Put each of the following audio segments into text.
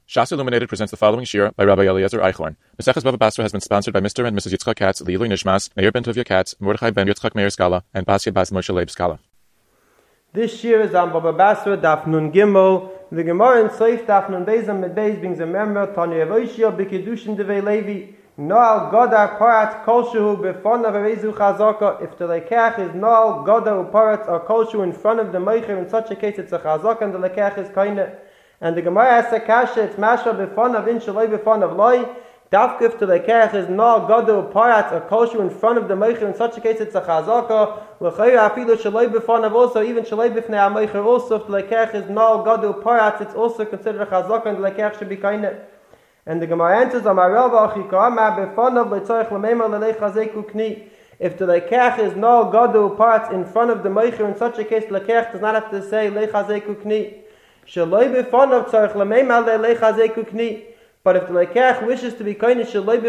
Shas Illuminated presents the following shir by Rabbi Eliezer Eichhorn. Maseches Bava Basra has been sponsored by Mr. and Mrs. Yitzchak Katz, Leilui Nishmas, Meir ben Tovia Katz, Mordechai ben Yitzchak Meir Skala, and Basia Bas Moshe Leib Skala. This shir is on Bava Basra, Daf Nun Gimel. The Gemara in Seif Daf Nun Beis Med Beis brings a member, Tani Avoshia, B'Kedushin Devei Levi, Noal Godar Parat Kolshu B'Fon of Avezu Chazaka. If the lekach is Noal Godar Parat or Kolshu in front of the Meicher, in such a case it's a Chazaka and the lekach is Kaina. And the Gemara has a kasha, it's Masha B'Fon of In Shaloi B'Fon of Loi. Dafkif to the lekach is Noal Godar Parat or Kolshu in front of the Meicher, in such a case it's a Chazaka. L'chayra afilu Shaloi B'Fon of also, even Shaloi B'Fnei HaMeicher also, if the lekach is Noal Godar Parat, it's also considered a Chazaka and the lekach should be Kaina. And the Gemara answers, if the lekach is no gadu parts in front of the meicher, in such a case, lekach does not have to say lechazeku kni. But if the lekach wishes to be kind,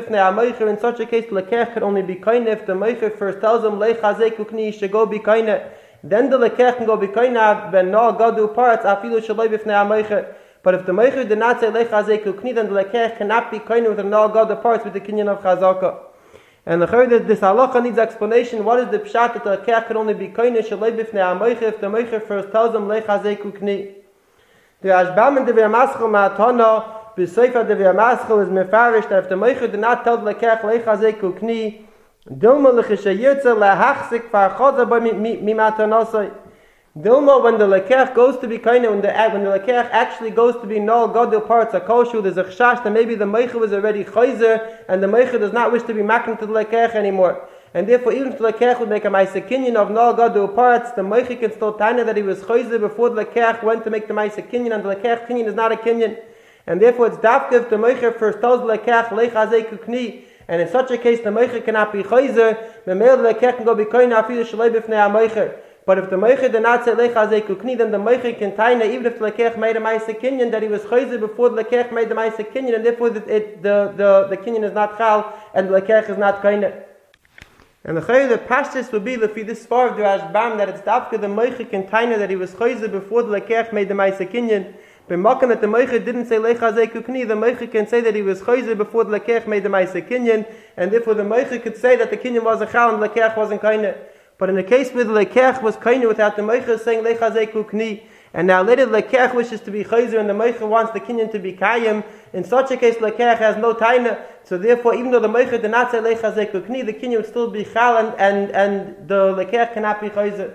in such a case, lekach can only be kind if the meicher first tells him lechazeku kni, he should go be kind. Then the lekach can go be kind when no gadu parts afilu shaloi b'fnei ha-meicher. But if the Meicher did not say lechazeku kni, then the lekech cannot be kind with the null god parts with the kinyan of chazaka. And the third, this halacha needs explanation. What is the pshat that the lekech can only be kind shalei b'fnei ha-meicher if the Meicher first tells him lechazeku kni? The Ashbam and the V'yamaschel ma'atana b'seifa the V'yamaschel is mefarish that if the Meicher did not tell the lekech lechazeku kni, dilma l'chishayirtze lehachzik farchaza by mimatanasai. Dilma, when the lekech goes to be kind, when the lekech actually goes to be null godil parts of koshu, there's a chashash that maybe the meicher was already chayzer, and the meicher does not wish to be making to the lekech anymore. And therefore, even if the lekech would make a ma'aseh kinyan of null godil parts, the meicher can still tanya that he was chayzer before the lekech went to make the ma'aseh kinyan, and the lekech kinyan is not a kinyan. And therefore, it's dafka if the meicher first tells the lekech lechazeku kni, and in such a case, the meicher cannot be chayzer, the male lekech can go be kind afilu shalei b'fnei ha-meicher. But if the Meicher did not say lechazeku kni, then the Meicher can taina even if the lekech made a ma'aseh kinyan that he was chayzer before the lekech made the ma'aseh kinyan, and therefore the kinyan is not chal and the lekech is not kaina. And the pashtus would be lefi this far of the Rashbam that it's dafka the Meicher can taina that he was chayzer before the lekech made the ma'aseh kinyan. B'makom that the Meicher didn't say lechazeku kni, the Meicher can say that he was chayzer before the lekech made the ma'aseh kinyan, and therefore the Meicher could say that the kinyan was a chal and the lekech wasn't kaina. But in the case where the lekech was kainu without the meicher saying lechazeku kni, and now later the lekech wishes to be chayzer and the meicher wants the kinyan to be kayim, in such a case lekech has no taina. So therefore, even though the meicher did not say lechazeku kni, the kinyan would still be chal and the lekech cannot be chayzer.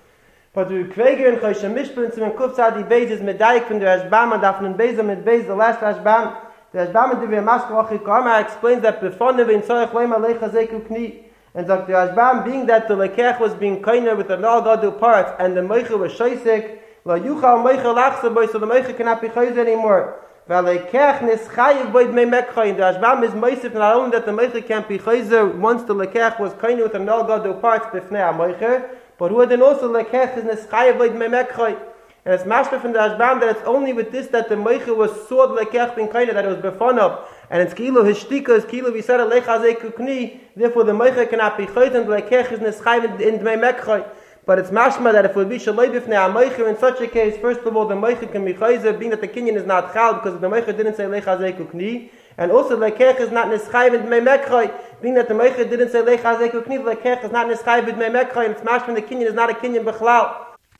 But the Kreger and Choshen Mishpah and Kuf Tzadi Beis is medayik from the Rashbam and Dafnun Beis and Beis, the last Rashbam. The Rashbam and the V'yamaschel achikama explains that before in tzorech leima lechazeku kni. And Dr. Rashbam, being that the lekech was being kainer with the null godil part, and the meicher was shaysek, la yuchal meicher lachsa boy, so the meicher cannot be chayzer anymore. V'alekech nischayiv boyd mei mekchay. The Rashbam is meisif not only that the meicher can't be chayzer once the lekech was kainer with the null godil parts b'fnei ha-meicher, but who then also lekech is nischayiv boyd mei mekchay. And it's mashma from the Rashbam that it's only with this that the meicher was saw the lekech being kainer, that it was befonov. And it's kilo his shtika is kilo we said lechazeku kni. Therefore, the meicher cannot be chayt and the lekech is neschayv in dmei mekchay. But it's mashma that if it would be shaloi b'fnei ha-meicher in such a case, first of all, the meicher can be chayzer, being that the kinyan is not chal because the meicher didn't say lechazeku kni, and also the lekech is not neschayv in dmei mekchay, being that the meicher didn't say lechazeku kni, the lekech is not neschayv in dmei mekchay, and it's mashma the kinyan is not a kinyan b'chlal.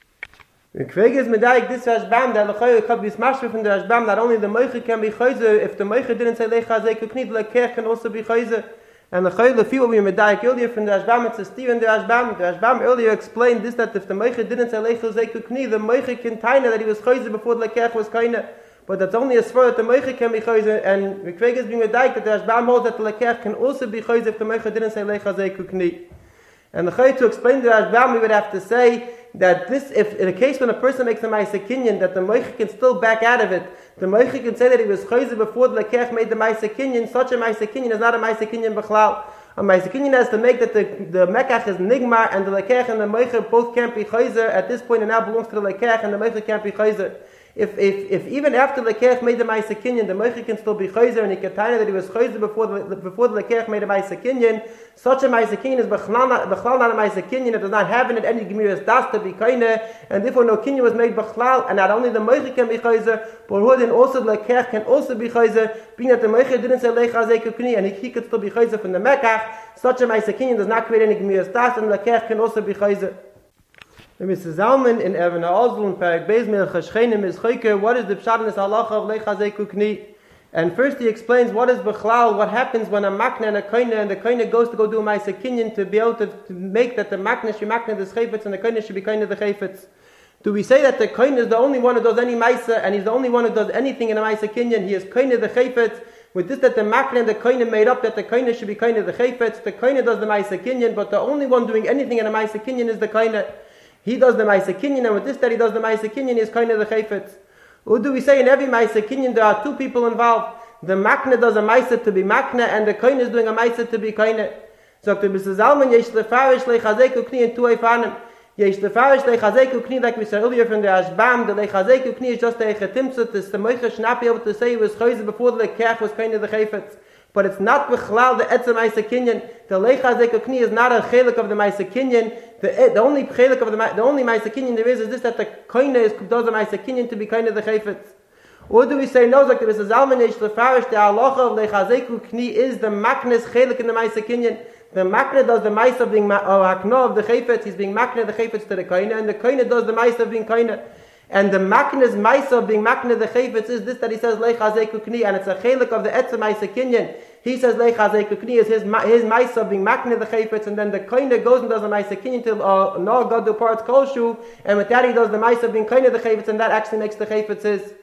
The Kveg is medayik this Rashbam that lechayu could be mashma from the Rashbam not only the meicher can be chayzer, if the meicher didn't say lechazeku kni, the lekech can also be chayzer. And lechayu lefi what we medayik earlier from the Rashbam, it's a Stephen the Rashbam. The Rashbam earlier explained this that if the meicher didn't say lechazeku kni, the meicher can taina that he was chayzer before the lekech was kaina. But that's only a svar that the meicher can be chayzer, and the Kveg is being medayik that the Rashbam holds that the lekech can also be chayzer if the meicher didn't say lechazeku kni. And the Chai to explain the Rashbam, we would have to say that this, if in a case when a person makes a ma'aseh kinyan, that the meicher can still back out of it. The meicher can say that he was chayzer before the lekech made the ma'aseh kinyan. Such a ma'aseh kinyan is not a ma'aseh kinyan b'chlal. A ma'aseh kinyan has to make that the mekach is nigmar, and the lekech and the meicher both can't be chayzer. At this point, it now belongs to the lekech, and the meicher can't be chayzer. If even after the Lekech made the Ma'aseh Kinyan, the Moichi can still be Chayzer, and he can tell you that he was Chayzer before the Lekech made the Ma'aseh Kinyan, such a Ma'aseh Kinyan is Bechlal not a Ma'aseh Kinyan, it does not have in it any Gemiras Das to be Kaine, and therefore no Kinyan was made Bechlal, and not only the Moichi can be Chayzer, but then also the Lekech can also be Chayzer, being that the Moichi didn't say Lech Hazei Kukni, and he could still be Chayzer from the Mekach, such a Ma'aseh Kinyan does not create any Gemiras Das, and the Lekech can also be Chayzer. Mr. Zalman in Even HaOzel and Perek Beis Melech Hashchenim is Chayker. What is the pshat in this halacha of Lech Hazei Kukni? And first he explains what is Bechlal, what happens when a makna and a koine, and the koine goes to go do a Ma'aseh Kinyan to be able to make that the makna should be makna the chayfetz and the koine should be koine the chayfetz. Do we say that the koine is the only one who does any Ma'aseh and he's the only one who does anything in a Ma'aseh Kinyan? He is koine the chayfetz. With this, that the makna and the koine made up that the koine should be koine the chayfetz. The koine does the Ma'aseh Kinyan, but the only one doing anything in a Ma'aseh Kinyan is the koine. He does the Ma'aseh Kinyan, and with this that he does the Ma'aseh Kinyan is kind of the Chayfetz. What do we say in every Ma'aseh Kinyan there are two people involved? The Makna does a Ma'aseh to be Makna, and the Koine is doing a Ma'aseh to be Koine. So the Mr. Zalman, Yesh Lefarish Lechazek Ukni in two Eifanim. Yesh Lefarish Lechazek Ukni, like we said earlier from the Ashbam, the Lechazek Ukni is just a Chetimtzut, it's the Moicha should not be able to say he was Chayzer before the Lekech was Koine the Chayfetz. But it's not Bechlal the Etzem Ma'aseh Kinyan. The Lech Hazei Kukni is not a chelik of the Ma'aseh Kinyan. The only chelik of the only Ma'aseh Kinyan there is this that the koine does the Ma'aseh Kinyan to be kind of the chayfetz. Or do we say no? Like there is a Zalman Eish Lefarish, the halacha of Lech Hazei Kukni is the maknes chelik in the Ma'aseh Kinyan. The makne does the ma'aseh of being hakna of the chayfetz. He's being makne the chayfetz to the koine, and the koine does the ma'aseh of being koine. And the makne's ma'aseh of being makne the chayfetz is this that he says Lech Hazei Kukni, and it's a chelik of the etzem Ma'aseh Kinyan. He says Lech Hazei Kukni is his ma'aseh of being makne the chayfetz, and then the koine goes and does the Ma'aseh Kinyan till no God do parts kolshu, and with that he does the ma'aseh of being koine the chayfetz, and that actually makes the chayfetz his.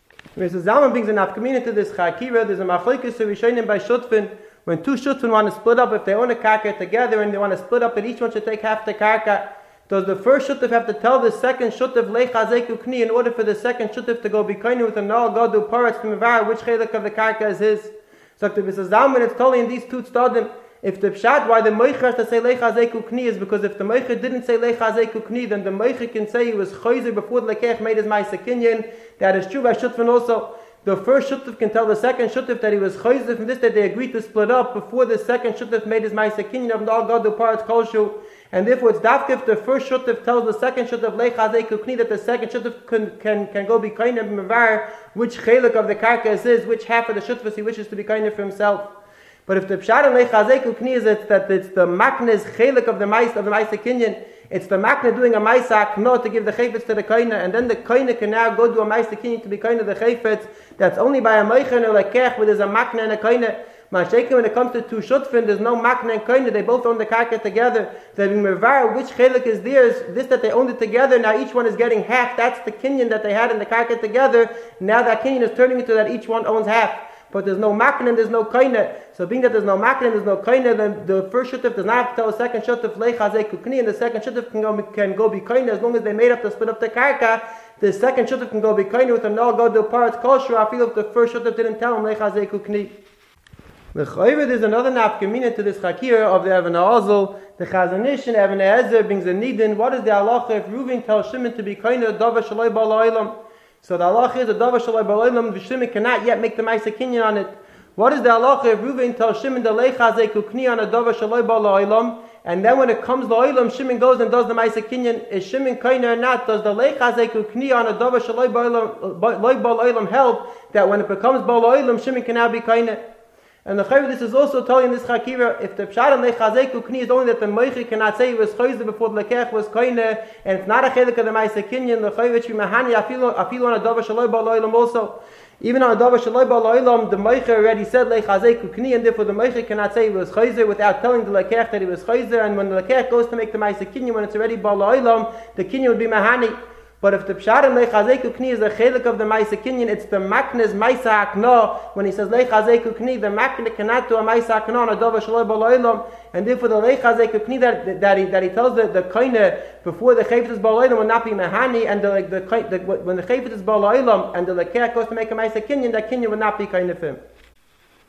Mr. Zalman brings an afkamina to this chakira. There's a machlokes so rishonim by shutfin. When two shutfin want to split up, if they own a karka together and they want to split up, and each one should take half the karka, does the first shutf have to tell the second shutf Lech Hazei Kukni in order for the second shutf to go be koine with a no God do parts to mevar which chelik of the karka is his? So if Mr. Zalman, it's totally in these two stadim. If the pshat why the moicher has to say Lech Hazei Kukni is because if the moicher didn't say Lech Hazei Kukni, then the moicher can say he was chayzer before the lekech made his ma'aseh kinyan. That is true by shutfin also. The first shutf can tell the second shutf that he was chayzer from this that they agreed to split up before the second shutf made his ma'aseh kinyan of all God do parts kolshu. And therefore it's dafka if the first shutf tells the second shutf Lech Hazei Kukni that the second shutf can go be kind of mevar which chelik of the karka is his, which half of the shutfus he wishes to be kind of for himself. But if the pshat in Lech Hazei Kukni is that it's the makne's chelik of the ma'aseh kinyan, it's the makne doing a ma'aseh hakno to give the chayfetz to the koine, and then the koine can now go do a ma'aseh kinyan to be koine the chayfetz. That's only by a moichen or lekech where there's a makne and a koine. Ma'ashekin, when it comes to two shutfin, there's no makne and koine. They both own the karka together. They're being mevar which chelik is theirs. This that they owned it together. Now each one is getting half. That's the kinyan that they had in the karka together. Now that kinyan is turning into that each one owns half. But there's no makne and there's no koine. So being that there's no makne and there's no koine, then the first shutf does not have to tell the second shutf Lech Hazei Kukni, and the second shutf can go be koine as long as they made up to split up the karka. The second shutf can go be koine with a no go do parts kosher. I feel if the first shutf didn't tell him Lech Hazei Kukni. There's another nafkamina to this chakir of the Even HaOzel. The Chazon Ish and Even HaEzer brings a nidin. What is the halacha if Reuven tells Shimon to be koine a davar shaloi ba'al? So the halacha is a davar shaloi ba'al. The Shimon cannot yet make the ma'aseh kinyan on it. What is the halacha if Reuven tells Shimon the Lech Hazei Kukni on a davar shaloi ba'al? And then when it comes to oilam, Shimon goes and does the ma'aseh kinyan. Is Shimon koine or not? Does the Lech Hazei Kukni on a davar shaloi ba'al help that when it becomes ba'al Shimon can now be koine? And the chayv, this is also telling this chakira, if the pshat and Lech Hazei Kukni is only that the moichi cannot say he was chayzer before the lekech was koine, and it's not a chelik of the ma'aseh kinyan, the chayv which we mahani afilu on a davar shaloi ba'al also. Even on a davar shaloi ba'al, the moichi already said Lech Hazei Kukni, and therefore the moichi cannot say he was chayzer without telling the lekech that he was chayzer. And when the lekech goes to make the ma'aseh kinyan, when it's already ba'al, the kinyan would be mahani. But if the pshat in Lech Hazei Kukni is the chelik of the ma'aseh kinyan, it's the makne's ma'aseh hakno. When he says Lech Hazei Kukni, the makne cannot do a ma'aseh hakno on a davar shaloi ba'al, and therefore the Lech Hazei Kukni that he tells the koine before the chayfetz is ba'al will not be mahani, and when the chayfetz is ba'al and the lekech goes to make a ma'aseh kinyan, that kinyan would not be koine for him.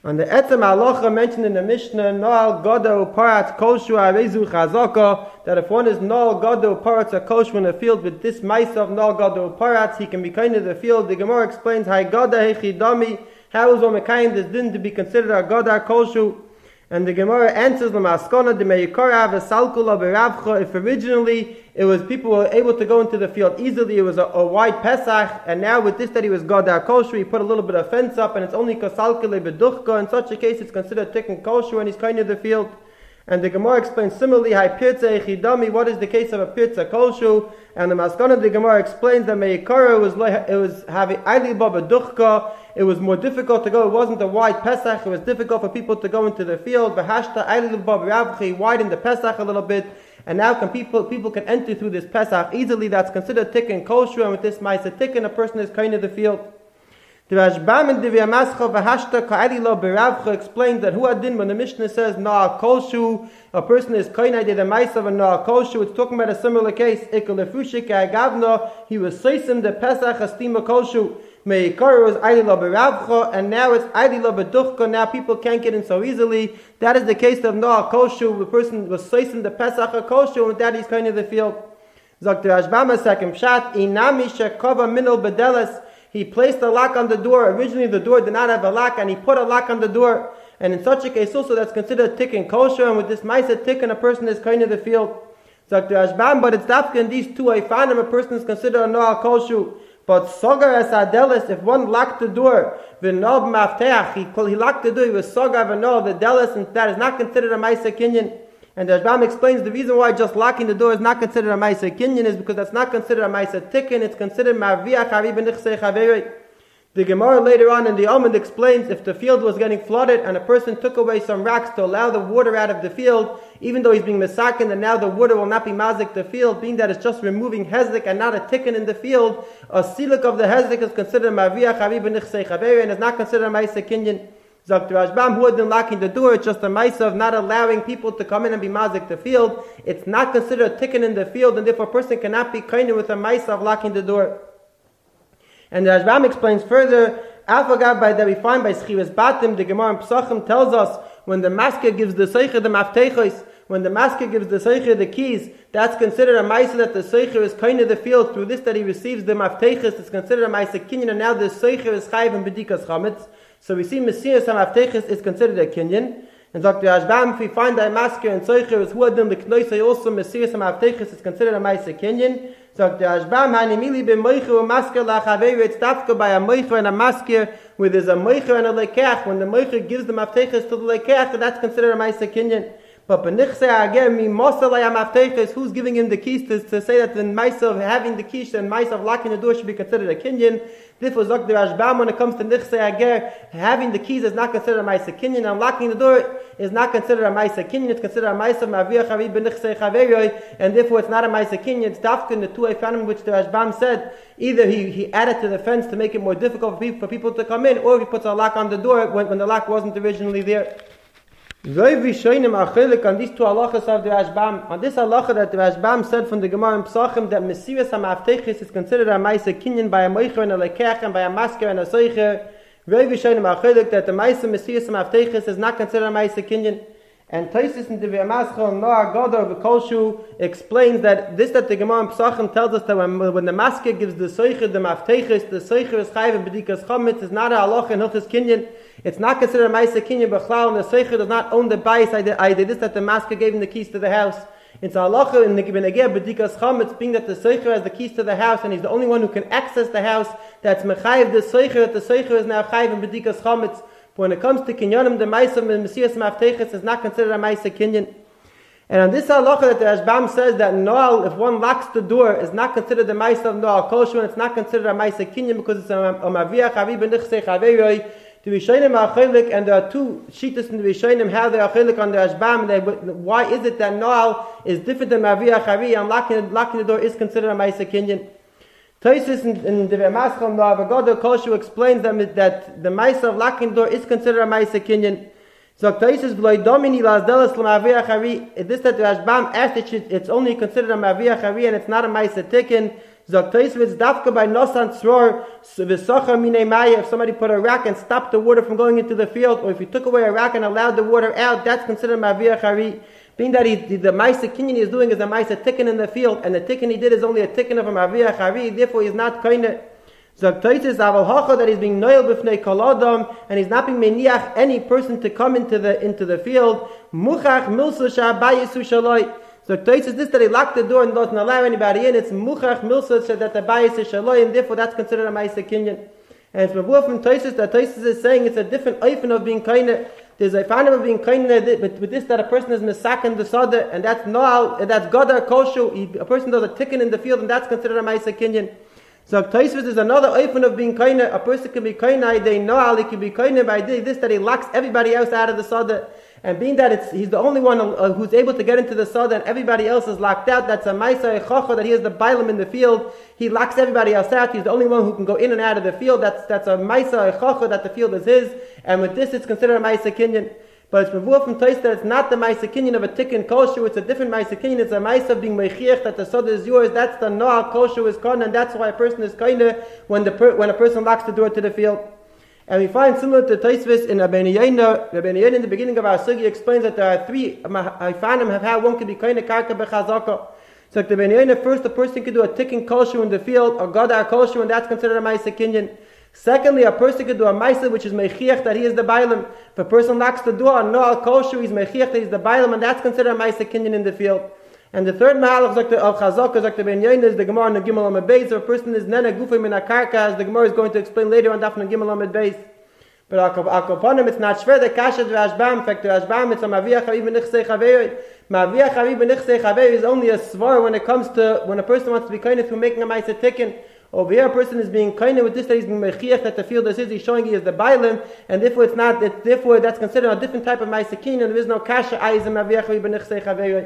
On the Etzem Halacha mentioned in the Mishnah, Noal Godo Parat Koshu Arezu Chazaka, that if one is Noal Godo Parat Koshu in the field with this mice of Noal Godo Parat, he can be kind of the field. The Gemara explains, Hai Goda Hechidami, how is one kind this din to be considered a Goda Koshu? And the Gemara answers, Lamaskona de Meikara Vesalkula Beravcha, if originally it was people were able to go into the field easily, it was a wide Pesach, and now with this that he was Goda Kosher, he put a little bit of fence up, and it's only Kasalkule Beduchka. In such a case, it's considered taking kosher when he's kind of the field. And the Gemara explains similarly, Hai Pirza Echidami, what is the case of a Pirza Kosher? And the Maskana, the Gemara explains that Meikara it was having Aili Baba Duchka. It was more difficult to go. It wasn't a wide Pesach. It was difficult for people to go into the field. V'hashta Aili Baba Ravchi widened the Pesach a little bit. And now people can enter through this Pesach easily. That's considered tikkun kosher. And with this Ma'aseh tikkun, a person is kind of the field. The Rashbam and Divya Mascha v'hashta ka'ali lo beravcha explains that huadin when the Mishnah says na'a koshu, a person is kainai de the ma'aseh of a na'a koshu. It's talking about a similar case. Ikal lefushik agavna, he was seisim the Pesach astima koshu. Meikar was aili lo beravcha, and now it's aili lo beduchka. Now people can't get in so easily. That is the case of na'a koshu. The person was seisim the Pesach koshu, and with that he's kind of the field. Zok the Rashbam a second pshat inami shekova minol bedeles. He placed a lock on the door. Originally the door did not have a lock, and he put a lock on the door. And in such a case also that's considered tikkun kosher, and with this ma'aseh tikkun a person is kind of the field. So the Rashbam, but it's dafka in these two ifanim a person is considered a noal kosher. But sogar as adelis, if one locked the door, v'nob mafteach, he locked the door, he was sogar v'nob the delis, and that is not considered a ma'aseh kinyan. And the Rashbam explains the reason why just locking the door is not considered a ma'aseh kinyan is because that's not considered a ma'aseh tikkun, it's considered ma'aviyach hariv b'nichsei chaverei. The Gemara later on in the Amud explains if the field was getting flooded and a person took away some rocks to allow the water out of the field, even though he's being mesaken and now the water will not be mazik the field, being that it's just removing hezek and not a tikkun in the field, a siluk of the hezek is considered ma'aviyach hariv b'nichsei chaverei and is not considered a ma'aseh kinyan. Dr. Rashbam, who had been locking the door, it's just a ma'aseh of not allowing people to come in and be mazik the field. It's not considered a tikkun in the field, and therefore a person cannot be kind with a ma'aseh of locking the door. And the Rashbam explains further, Alfagab by that we find by Schivas Batim, the Gemara in Pesachim tells us when the masker gives the seicher the maftechos, when the masker gives the seicher the keys, that's considered a ma'aseh that the seicher is kind of the field. Through this that he receives the maftechos, it's considered a ma'aseh kinyan, and now the seicher is chayiv in bedikas chametz. So we see Messias HaMaftechis is considered a kinyan. And Dr. Rashbam, if we find that masker and Seicher is huadim the knoisei also Messias HaMaftechis is considered a ma'aseh kinyan. So Dr. Rashbam, hanimili b'moicher masker lachaveir, it's tafka by a moicher and a masker, where there's a moicher and a lekech. When the moicher gives the maftechis to the lekech, that's considered a ma'aseh kinyan. But b'nichsei agem mi mosalei HaMaftechis, who's giving him the keys to say that the ma'aseh of having the keys and ma'aseh of locking the door should be considered a kinyan. Therefore, Dr. Rashbam, when it comes to Nichsei Ager, having the keys is not considered a ma'aseh kinyan, and locking the door is not considered a ma'aseh kinyan, it's considered a ma'aseh ma'aviyach hariv b'nichsei chaveroi, and therefore it's not a ma'aseh kinyan, it's dafka in the two ifanim which the Rashbam said, either he added to the fence to make it more difficult for people to come in, or he puts a lock on the door when the lock wasn't originally there. On these two halachas of the Rashbam, on this halacha that the Rashbam said from the Gemara in Pesachim that Mesiras HaMaftechis is considered a ma'aseh kinyan by a moicher and a lekech and by a masker and a seicher. Very vishonim achilik that the ma'aseh Mesiras HaMaftechis is not considered a ma'aseh kinyan. And Taisis in Divya Mascha and Noah Gadol v'Kolshu explains that this that the Gemara in Pesachim tells us that when the masker gives the seicher the maftechis, the seicher is chayiv in bedikas chametz, is not a halacha in hilchos kinyan. It's not considered a ma'aseh kinyan b'chlal, and the seicher does not own the bayis. I did this that the masker gave him the keys to the house. It's a halacha in the Gibbenegeh bedikas chametz, being that the seicher has the keys to the house and he's the only one who can access the house. That's mechayiv the seicher, that the seicher is now chayiv in bedikas chametz. But when it comes to kinyanim, the ma'aseh of Mesiras HaMaftechis is not considered a ma'aseh kinyan. And on this halacha that the Rashbam says that Noal, if one locks the door, is not considered the ma'aseh of Noal Kosher, and it's not considered a ma'aseh kinyan because it's a ma'aviyach hariv b'nichsei chaveroi. The Rishonim are achilik, and there are two shittas in the Rishonim how they are achilik on the Rashbam. Why is it that Noal is different than ma'aviyach hariv, and locking the door is considered a ma'aseh kinyan? Taisus in the Maschal Noavagodo Koshu explains that the ma'aseh of locking the door is considered a ma'aseh kinyan. So Taisus v'loy domini lazdelas l'ma'aviyach hari. This that the Rashbam asked it's only considered a ma'aviyach hari and it's not a ma'aseh tikkun. Sagt Tosfos, dafka by Nosan Tzror, v'socha minei maya, if somebody put a rack and stopped the water from going into the field, or if he took away a rack and allowed the water out, that's considered Ma'avir Chari. Being that the Maisa Kinyan he is doing is a Maisa Tikkun in the field, and the Tikkun he did is only a Tikkun of a Ma'avir Chari, therefore he's not Koine. Zok Tosfos aval hacha that he's being noel b'fnei kol adam, and he's not being meniach any person to come into the field. Muchach milsa sha'abayisu shaloi. Zok Tosfos this that he locked the door and doesn't allow anybody in. It's muchach milsa that the bayis is shaloi, and therefore that's considered a ma'aser kinyan. And it's before from Tosfos that Tosfos is saying it's a different oifen of being kind. There's a fan of being kind with this that a person is misaken the sada, and that's noal, and that's godar koshu. A person does a tikkun in the field, and that's considered a ma'aser kinyan. So Tosfos is another oifen of being kaina. A person can be kaina, they know he can be kaina by this that he locks everybody else out of the sada. And being that he's the only one who's able to get into the sada and everybody else is locked out, that's a maisa echacha that he is the bailam in the field. He locks everybody else out. He's the only one who can go in and out of the field. That's a maisa echacha that the field is his. And with this, it's considered a maisa kinyan. But it's before from Tosfos that it's not the Maisa Kinyan of a Tikkun Koshu, it's a different Maisa Kinyan, it's a Maisa of being Mechiach, that the Soda is yours, that's the Noah Koshu is Kon, and that's why a person is Kaina when a person locks the door to the field. And we find similar to Tosfos in Rabbeinu Yoina. Rabbeinu Yoina in the beginning of our Sugi explains that there are three Haifanim have how one can be Kaina Karka Bechazaka. So the Rabbeinu Yoina, first a person can do a Tikkun Koshu in the field, or Godar Koshu, and that's considered a Maisa Kinyan. Secondly, a person could do a maisa which is mechiach that he is the bailam. If a person locks the door on no al koshu, he's mechiach that he's the bailam, and that's considered a maisa kinyan in the field. And the third mahalach al chazaka zakta ben yain is the gemara on the gimel amid beis. If a person is nena gufim in a karka, as the gemara is going to explain later on dafna gimel amid beis. But akaponim, it's not shver the kasha d'Rashbam. In fact, the Rashbam it's a mavia chavi b'nichsei chavei. Mavia chavi b'nichsei chavei is only a svar when it comes to when a person wants to be kind through making a maisa tikkun. Over here, a person is being kind with this that he's being mechiach that the field is his. He's showing he is the bailim, and therefore it's not. Therefore, that's considered a different type of ma'aser kinyan. There is no kasha ayizim aviach v'benichsei chavei.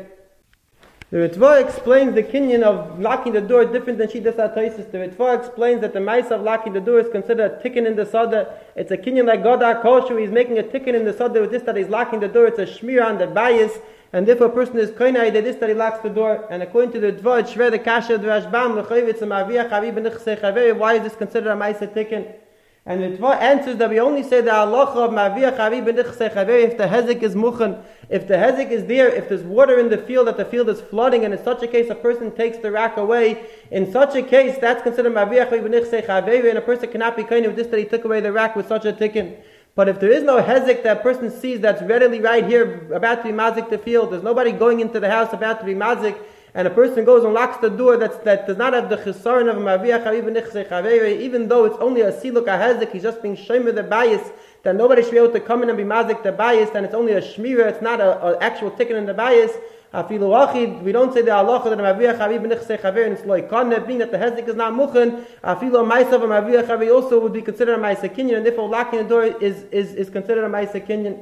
The Ritva explains the kinyan of locking the door different than Shidas HaTosfos. The Ritva explains that the ma'aser of locking the door is considered a tikkun in the sada. It's a kinyan like Godar Koshu. He's making a tikkun in the sada with this that he's locking the door. It's a shmir on the bias. And therefore a person is koinai that this that he locks the door. And according to the Dvar, it's shver the kasha of the Rashbam, l'chayv, a ma'aviyah chavi b'nichsei chavei. Why is this considered a ma'aser tikkun? And the Dvar answers that we only say the halacha of ma'aviyah chavi b'nichsei chavei if the hezek is muchen. If the hezek is there, if there's water in the field, that the field is flooding, and in such a case a person takes the rack away, in such a case that's considered ma'aviyah chavi b'nichsei chavei, and a person cannot be koinai with this that he took away the rack with such a tikkun. But if there is no hezek that a person sees that's readily right here about to be mazik the field, there's nobody going into the house about to be mazik, and a person goes and locks the door that does not have the chisaron of a ma'aviyah chavi b'nichsei chavei, even though it's only a siluk a hezek, he's just being shomer the bias, that nobody should be able to come in and be mazik the bias, and it's only a shmira, it's not an actual ticket in the bias. We don't say the halacha that a ma'aviyah chavi b'nichsei chavei and it's like kaneh, being that the hezek is not muchen. Afilu a ma'aser of a ma'aviyah chavi also would be considered a ma'aser kinyan, and therefore locking the door is considered a ma'aser kinyan.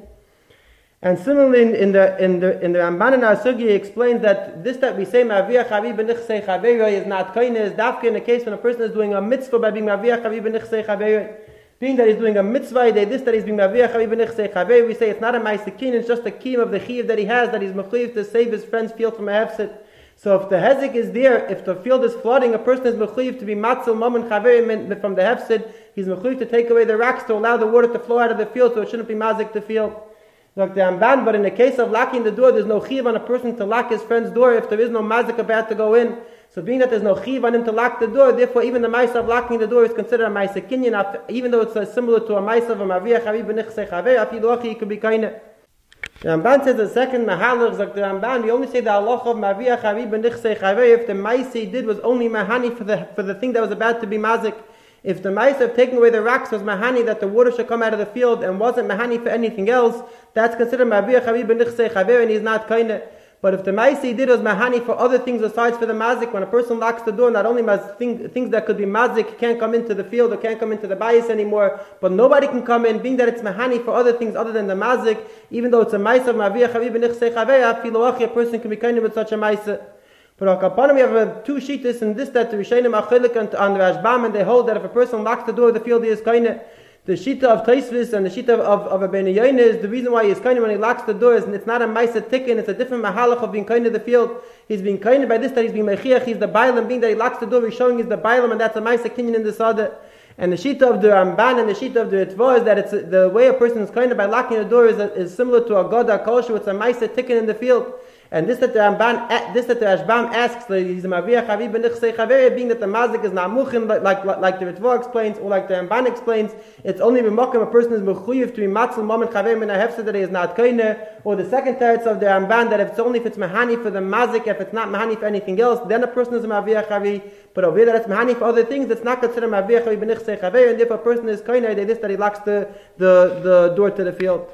And similarly, in the Ramban in our Sugi explains that this that we say ma'aviyah chavi b'nichsei chavei is not kaneh is dafke in the case when a person is doing a mitzvah by being ma'aviyah chavi b'nichsei chavei. Being that he's doing a mitzvah, this that he's being ma'aviyah chavi b'nichsei chavei, we say it's not a ma'aser kinyan, it's just a kiyum of the chiv that he has, that he's mechuyev to save his friend's field from a hefset. So if the hezek is there, if the field is flooding, a person is mechuyev to be matzil mammon chavei from the hefset. He's mechuyev to take away the rocks to allow the water to flow out of the field, so it shouldn't be mazik the field. Like the Amban, but in the case of locking the door, there's no chiv on a person to lock his friend's door if there is no mazik about to go in. So being that there's no chiv on him to lock the door, therefore even the ma'aser of locking the door is considered a ma'aser kinyan, even though it's similar to a ma'aser of a ma'aviyah chavi b'nichsei chavei, afilu achi it could be kaineh. The Ramban says the second mahalach, like the Ramban, we only say the halacha of ma'aviyah chavi b'nichsei chavei if the ma'aser he did was only mahani for the thing that was about to be mazik. If the ma'aser of taking away the rocks was mahani that the water should come out of the field and wasn't mahani for anything else, that's considered ma'aviyah chavi b'nichsei chavei and he's not kaineh. But if the ma'aser he did was mahani for other things besides for the mazik, when a person locks the door, not only things that could be mazik can't come into the field or can't come into the bayis anymore, but nobody can come in, being that it's mahani for other things other than the mazik, even though it's a ma'aser of ma'aviyah chavi b'nichsei chavei, afilu achi, a person can be kind with such a ma'aser. But on Kapanim we have two shittas in this that the Rishonim are chilik on the Rashbam, and they hold that if a person locks the door of the field he is kaineh. The shita of Taisvis and the shita of Rabbeinu Yoina is the reason why he's kind when he locks the door is it's not a Maisa Tikkun, it's a different mahalach of being kind of the field. He's being kind by this that he's being mechiach, he's the bailam, being that he locks the door, he's showing he's the bailam, and that's a Maisa Kinyan in the Sada. And the shita of the Ramban and the shita of the Ritva is that it's the way a person is kind of by locking the door is similar to a Goda Kolshu, it's a Maisa Tikkun in the field. And this that the Rashbam asks, he's a Maviach Chavi B'nichsei Chaveri, being that the Mazik is not Muchin, like the Ritva explains, or like the Ramban explains, it's only b'mokim a person is Mechuyev to be Matzal Moment Chaveri Min HaHefsed that he is not Koine, or the second teretz of the Ramban, that if it's Mahani for the Mazik, if it's not Mahani for anything else, then a person is a Maviach Chavi, but over here that it's Mahani for other things, it's not considered Maviach Chavi B'nichsei Chaveri, and if a person is Koine, they this that he locks the door to the field.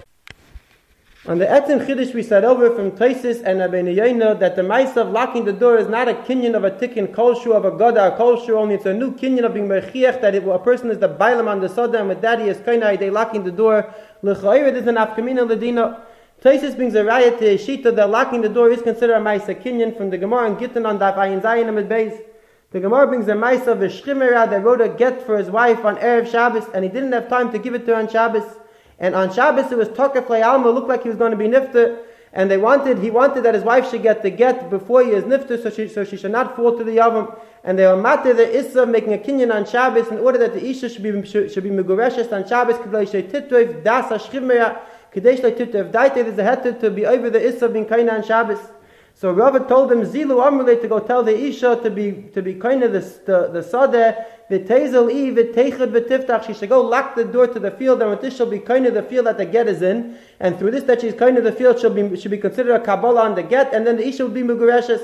On the Etzim Chiddush we said over from Taisis and Rabbeinu Yoina that the Maisa of locking the door is not a kinyan of a tikkun kolshu of a goda kolshu, only it's a new kinyan of being mechiach that a person is the bailam on the soda and with that he is kainai they locking the door. L'chayir is an afkamina ledina. Taisis brings a raya to Shita that locking the door is considered a Maisa kinyan from the Gemara and Gittin on Daf Ayin Zayin Amid Beis. The Gemara brings a Maisa of a Shchimera that wrote a get for his wife on Erev Shabbos and he didn't have time to give it to her on Shabbos. And on Shabbos it was Tokef Le'alma, looked like he was going to be nifter, and he wanted that his wife should get the get before he is nifter, so she should not fall to the yavam. And they were matter the Issa making a kinyan on Shabbos in order that the Isha should be megureshes on Shabbos, Kedei Shlei Titov, Das HaShchimera, Kedei Shlei Titov, Daite, there's a heter to be over the Issa being kaina on Shabbos. So Rava told him Zilu Amrulei to go tell the Isha to be kind of the Sadeh, V'tezel I v'teichad v'tiftach. She should go lock the door to the field, and with this she'll be kind of the field that the get is in, and through this that she's kind of the field should be considered a Kabbalah on the get, and then the Isha will be Mugureshes.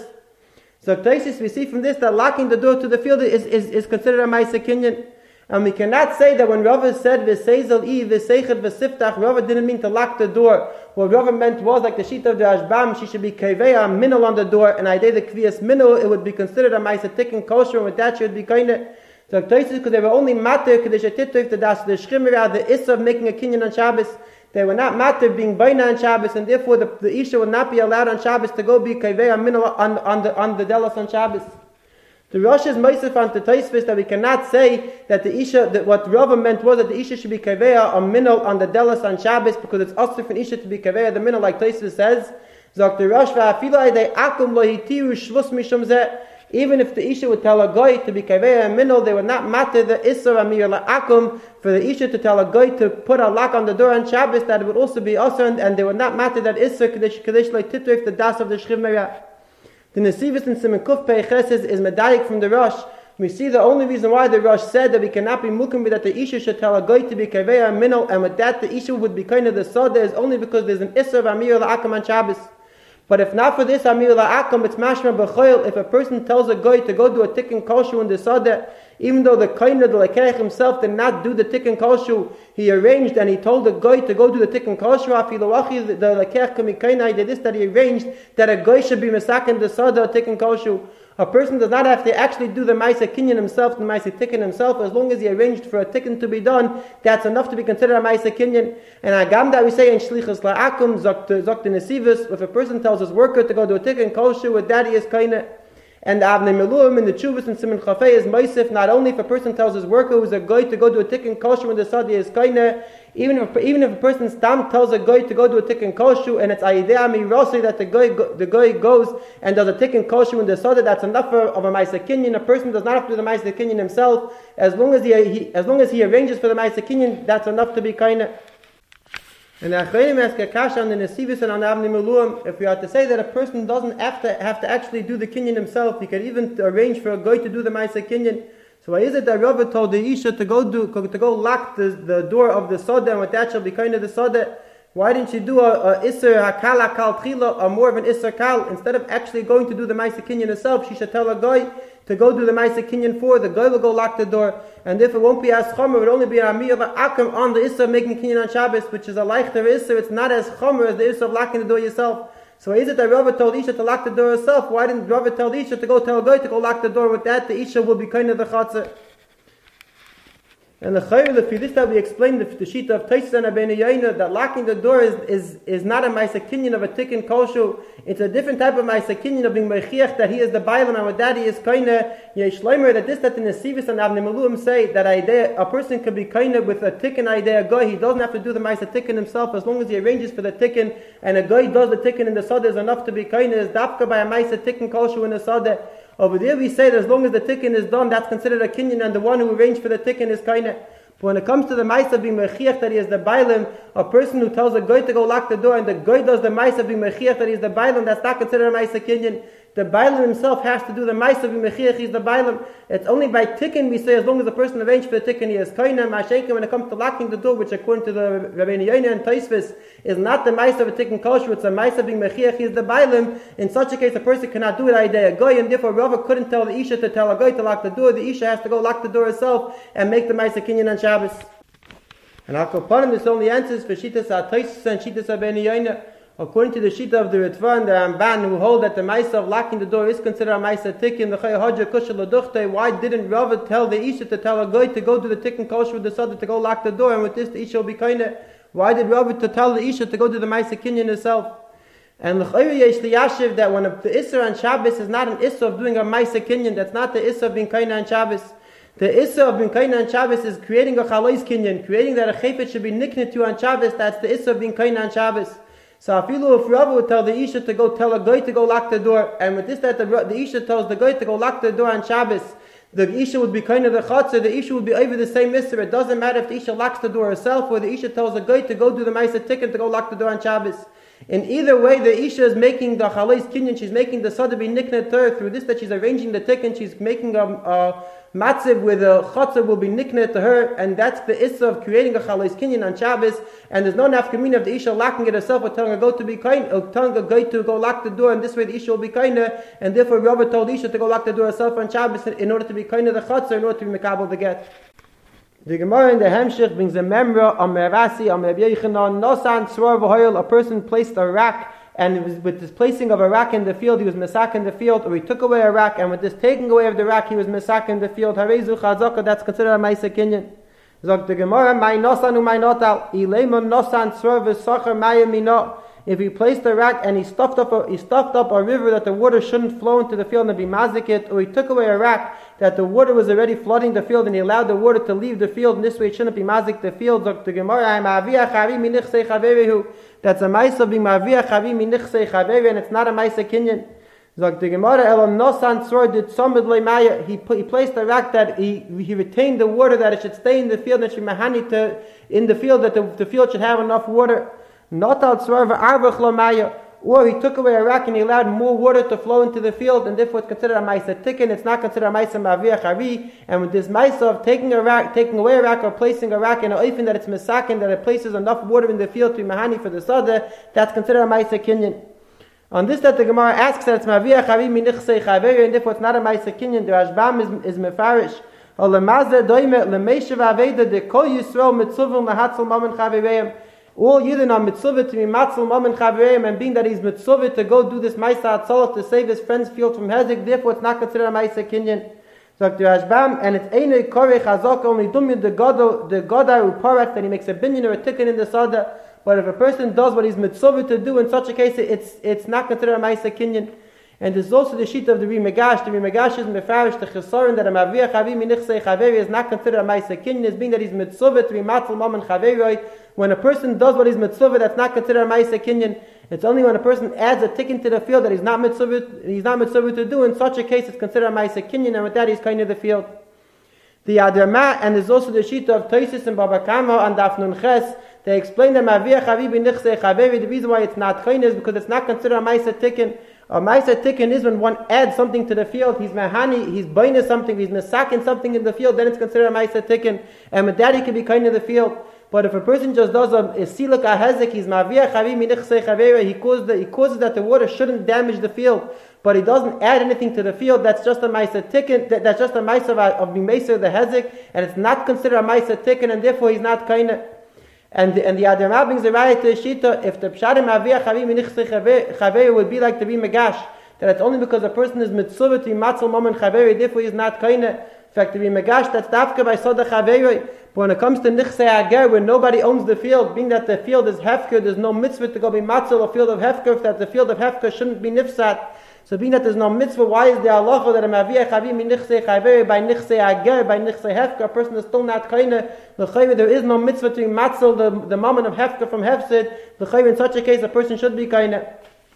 So Taisis, we see from this that locking the door to the field is considered a Maisa Kinyan. And we cannot say that when Rava said V'sezel I v'seichad v'siftach, Rava didn't mean to lock the door. What Rava meant was like the sheet of the Ashbam, she should be Keveya minol on the door, and I did the Kviyas minol, it would be considered a Maisa Tikkun kosher, and with that she would be kind of. So Taisis, because they were only matter, because they should the das, the Shchimera, the Issa of making a kinyan on Shabbos, they were not matter being baina on Shabbos, and therefore the Isha would not be allowed on Shabbos to go be Keveya minol on the Delos on Shabbos. The Rosh is Meisef on the Taisvis that we cannot say that the Isha, that what Rava meant was that the Isha should be Keveya or Minol on the Delos on Shabbos because it's also for an Isha to be Keveya the Minol like Taisvis says. Zok the Rosh v'afilai they akum lo hitiru shvus mishum zeh. Even if the Isha would tell a guy to be Keveya and Minol, they would not matter the Isra Amir la'akum for the Isha to tell a guy to put a lock on the door on Shabbos that it would also be Asr and they would not matter that Isra Kadesh like Titrif the Das of the Shchiv Merah. The Nesivus in Siman Kuf Peiches is medayik from the Rosh. We see the only reason why the Rosh said that we cannot be mukim that the Isha should tell a guy to be Keveya and Minol, and with that the Isha would be kind of the Sada is only because there's an Isra of Amir la'akum on Shabbos. But if not for this Amir la'akum, it's mashma b'choil. If a person tells a guy to go do a tikkun kolshu in the Sada, even though the kainer, the lekerech himself did not do the tikkun kolshu, he arranged and he told the guy to go do the tikkun kolshu. Afilawachi, the lekerech kamikaina, he did this that he arranged that a guy should be masakin the Sada tikkun kolshu. A person does not have to actually do the Maisa Kinyan himself, the Maisa Tikkun himself, as long as he arranged for a Tikkun to be done, that's enough to be considered a Maisa Kinyan. And Agam that we say in Shlichus La'akum, Zok the Nesivus, if a person tells his worker to go do a Tikkun Kolshu, with that he is Kaina. And the Avnei Meluim in the Chuvas and Siman Chafei is Maisif, not only if a person tells his worker who's a guy to go do a Tikkun Kolshu in the Sadi is Kaina, even if a person stam tells a guy to go do a tikkun kolshu and it's ayidei amirosei that the guy goes and does a tikkun kolshu in the soda, that's enough of a ma'aseh kinyan. A person does not have to do the ma'aseh kinyan himself. As long as he arranges for the ma'aseh kinyan, that's enough to be kaina. And the Achreinim ask a kasha on the Nesivus and on the Avnei Meluim, if we are to say that a person doesn't have to actually do the kinyan himself, he can even arrange for a guy to do the ma'aseh kinyan. So why is it that Rava told the Isha to go lock the door of the Soda, and with that shall be kind of the Soda? Why didn't she do a Isser Hakala Kal Tchila, or more of an Isser Kal? Instead of actually going to do the Ma'aseh Kinyan herself, she should tell a guy to go do the Ma'aseh Kinyan for. The guy will go lock the door, and if it won't be as Chomer, it would only be a Amir Akam on the Isser making Kinyan on Shabbos, which is a leichter Isser. It's not as Chomer as the Isser of locking the door yourself. So why is it that Rava told Isha to lock the door herself? Why didn't Rava tell Isha to go tell a guy to go lock the door? With that, the Isha will be kind of the Chatzah. And the Chayr, if this that we explained the sheet of Taisus and Rabbeinu Yoina, that locking the door is not a Maisa Kinyan of a Tikkun Koshu. It's a different type of Maisa Kinyan of being Mechiach, that he is the Bailam, and with that he is Kaina Yeshleimer, that the Nesivis and Avnei Maluim say that a person could be Kaina with a Tikkun idea guy. He doesn't have to do the Maisa Tikkun himself, as long as he arranges for the Tikkun, and a guy does the Tikkun in the Sada is enough to be Kaina, is Dafka by a Maisa Tikkun Koshu in the Sada. Over there we say that as long as the Tikkun is done, that's considered a Kinyan, and the one who arranged for the Tikkun is Kaina. But when it comes to the Maisa being Mechiach, that he is the Bailim, a person who tells a guy to go lock the door, and the guy does the Maisa being Mechiach, that he is the Bailim, that's not considered a Maisa Kinyan. The Bailim himself has to do the Maisa being Mechiach, he's the Bailim. It's only by Tikkun we say as long as the person arranged for the Tikkun, he is Kaina, Mashenka. When it comes to locking the door, which according to the Rabbeinu Yoina and Taisvis, is not the Maisa of a Tikkun Kosher, it's a Maisa being Mechiach, he's the Bailim. In such a case, a person cannot do it a guy, and therefore Rava couldn't tell the Isha to tell a guy to lock the door. The Isha has to go lock the door herself and make the Maisa Kinyan on Shabbos. And Al-Kapanim, this only answers for Shittas HaTaisus and Shittas HaBeinu Yoina. According to the Shita of the Ritva and the Ramban, who hold that the Maisa of locking the door is considered a Maisa Tikkun, the Chaya Hadja Kushal Aduchte, why didn't Rava tell the Isha to tell a guy to go to the Tikkun Kosher with the Sada to go lock the door, and with this the Isha will be kinda? Why did Rava to tell the Isha to go to the Maisa Kinyan herself? And the Chayr Yesh Liyashiv, that when the Isra on Shabbos is not an Isra of doing a Maisa Kinyan, that's not the Isra of being kinda on Shabbos. The Issa of being Kaina on Shabbos is creating a Chalais Kinyan, creating that a Chayfet should be niknit to on Shabbos. That's the Issa of being Kaina on Shabbos. So Afilu if Rava would tell the Isha to go tell a guy to go lock the door, and with this that the Isha tells the guy to go lock the door on Shabbos, the Isha would be kind of the Chatzah, the Isha would be over the same Issa. It doesn't matter if the Isha locks the door herself or the Isha tells the guy to go do the Maisa Tikkun to go lock the door on Shabbos. In either way, the Isha is making the Chalais Kinyan, she's making the Sada be niknit to her through this that she's arranging the Tikkun, she's making a matziv with a chatzah will be nikneh to her, and that's the issa of creating a chalais kinyan on Shabbos. And there's no nafkamina of the isha locking it herself or telling a go to be kind, or telling a guy to go lock the door, and this way the isha will be kinder. And therefore, Rava told the isha to go lock the door herself on Shabbos in order to be kinder the chatzah, in order to be mekabel the get. The Gemara in the Hemshich brings a memra on Merasi on Rabbi Yochanan Nosan Tzror V'Hoyel. A person placed a rack, and it was with this placing of a rack in the field, he was mesak in the field, or he took away a rack, and with this taking away of the rack, he was mesak in the field. Harezu chazaka, that's considered a Maisa Kinyan. Zog the Gemara, my nosan my notal, ilemon nosan tzror v'socher maya mino. If he placed a rack and he stuffed up a river that the water shouldn't flow into the field and be mazik it, or he took away a rack that the water was already flooding the field and he allowed the water to leave the field, and this way it shouldn't be mazik the field. Zog the Gemara, that's a Maisa being Ma'aviyah Chavi Minichsei Chaveri, and it's not a Maisa Kinyan. Zog the Gemara, Elam Nosan Tzror did Somid Leimaya. He placed a rack that he retained the water that it should stay in the field, and it should be mahani to in the field, that the field should have enough water. Not al Tzror v'Arvach Lomaya. Or he took away a rack and he allowed more water to flow into the field, and therefore it's considered a Maisa Tikkun. It's not considered a Maisa Ma'aviyah Chavi. And with this Maisa of taking away a rack, or placing a rack in an oifen that it's misakin, that it places enough water in the field to be mahani for the sada, that's considered a Maisa Kinyan. On this that the Gemara asks that it's Ma'aviyah Chavi Minichsei Chaveri, and therefore it's not a Maisa Kinyan. The Rashbam is mefarish. Or lemazeh doime lemeshav aveda de kol Yisrael mitzuvim lahatzal mamen chavereim. All Yidden are mitzvah to be matzal mamen chavereim, and being that he's mitzvah to go do this Maisa Atzalah to save his friend's field from Hezek, therefore it's not considered a Maisa Kinyan. So the Rashbam, and it's einei korei chazak, only dumya the godar uparak, that he makes a binyan or a tikkun in the sada. But if a person does what he's mitzvah to do, in such a case it's not considered a Maisa Kinyan. And this is also the sheet of the Rimegash. The Rimegash is mefarish the chesaron that a Ma'aviyah Chavi Minichsei Chaveri is not considered a Maisa Kinyan, as being that he's mitzvah to be matzal mamen chaveroi. When a person does what he's mitzvah, that's not considered a Maisa Kinyan. It's only when a person adds a tikkun to the field that he's not mitzvah to do. In such a case, it's considered a Maisa Kinyan, and with that, he's kind of the field. The Adarma, and there's also the sheet of Toisis and Baba Kama and Daf Nun Ches. They explain that Ma'aviyah Chavi B'Nichsei Chaveri. The reason why it's not kind is because it's not considered a Maisa Tikkun. A Maisa Tikkun is when one adds something to the field. He's mahani, he's buying something, he's mesakin something in the field, then it's considered a Maisa Tikkun. And with that, he can be kind of the field. But if a person just does a siluk ahezek, he's Ma'aviyah Chavi Minichsei Chaveri, he causes that the water shouldn't damage the field, but he doesn't add anything to the field, that's just a Maisa Tikkun, that's just a Maisa of being Maisa the hezek, and it's not considered a Maisa Tikkun, and therefore he's not kind of. And the Adarma brings the raya to the Shita, if the Pshadim Ma'aviyah Chavi Minichsei Chaveri would be like the Rimegash, that it's only because a person is mitzvah to be matzal mamen chaveri, therefore he is not kaina. fact, to be Megash, that's Dafka by Soda Chaveroi. But when it comes to Nichsei Ager, where nobody owns the field, being that the field is Hefker, there's no mitzvah to go be Matzel, a field of Hefker, if that the field of Hefker shouldn't be Nifsat. So being that there's no mitzvah, why is the halacha that a Maviyah Chavim in Nichsei Chaveroi by Nichsei Ager, by Nichsei Hefker, a person is still not Kaina, there is no mitzvah to be Matzel, the moment of Hefker from Hefsid, in such a case, a person should be Kaina.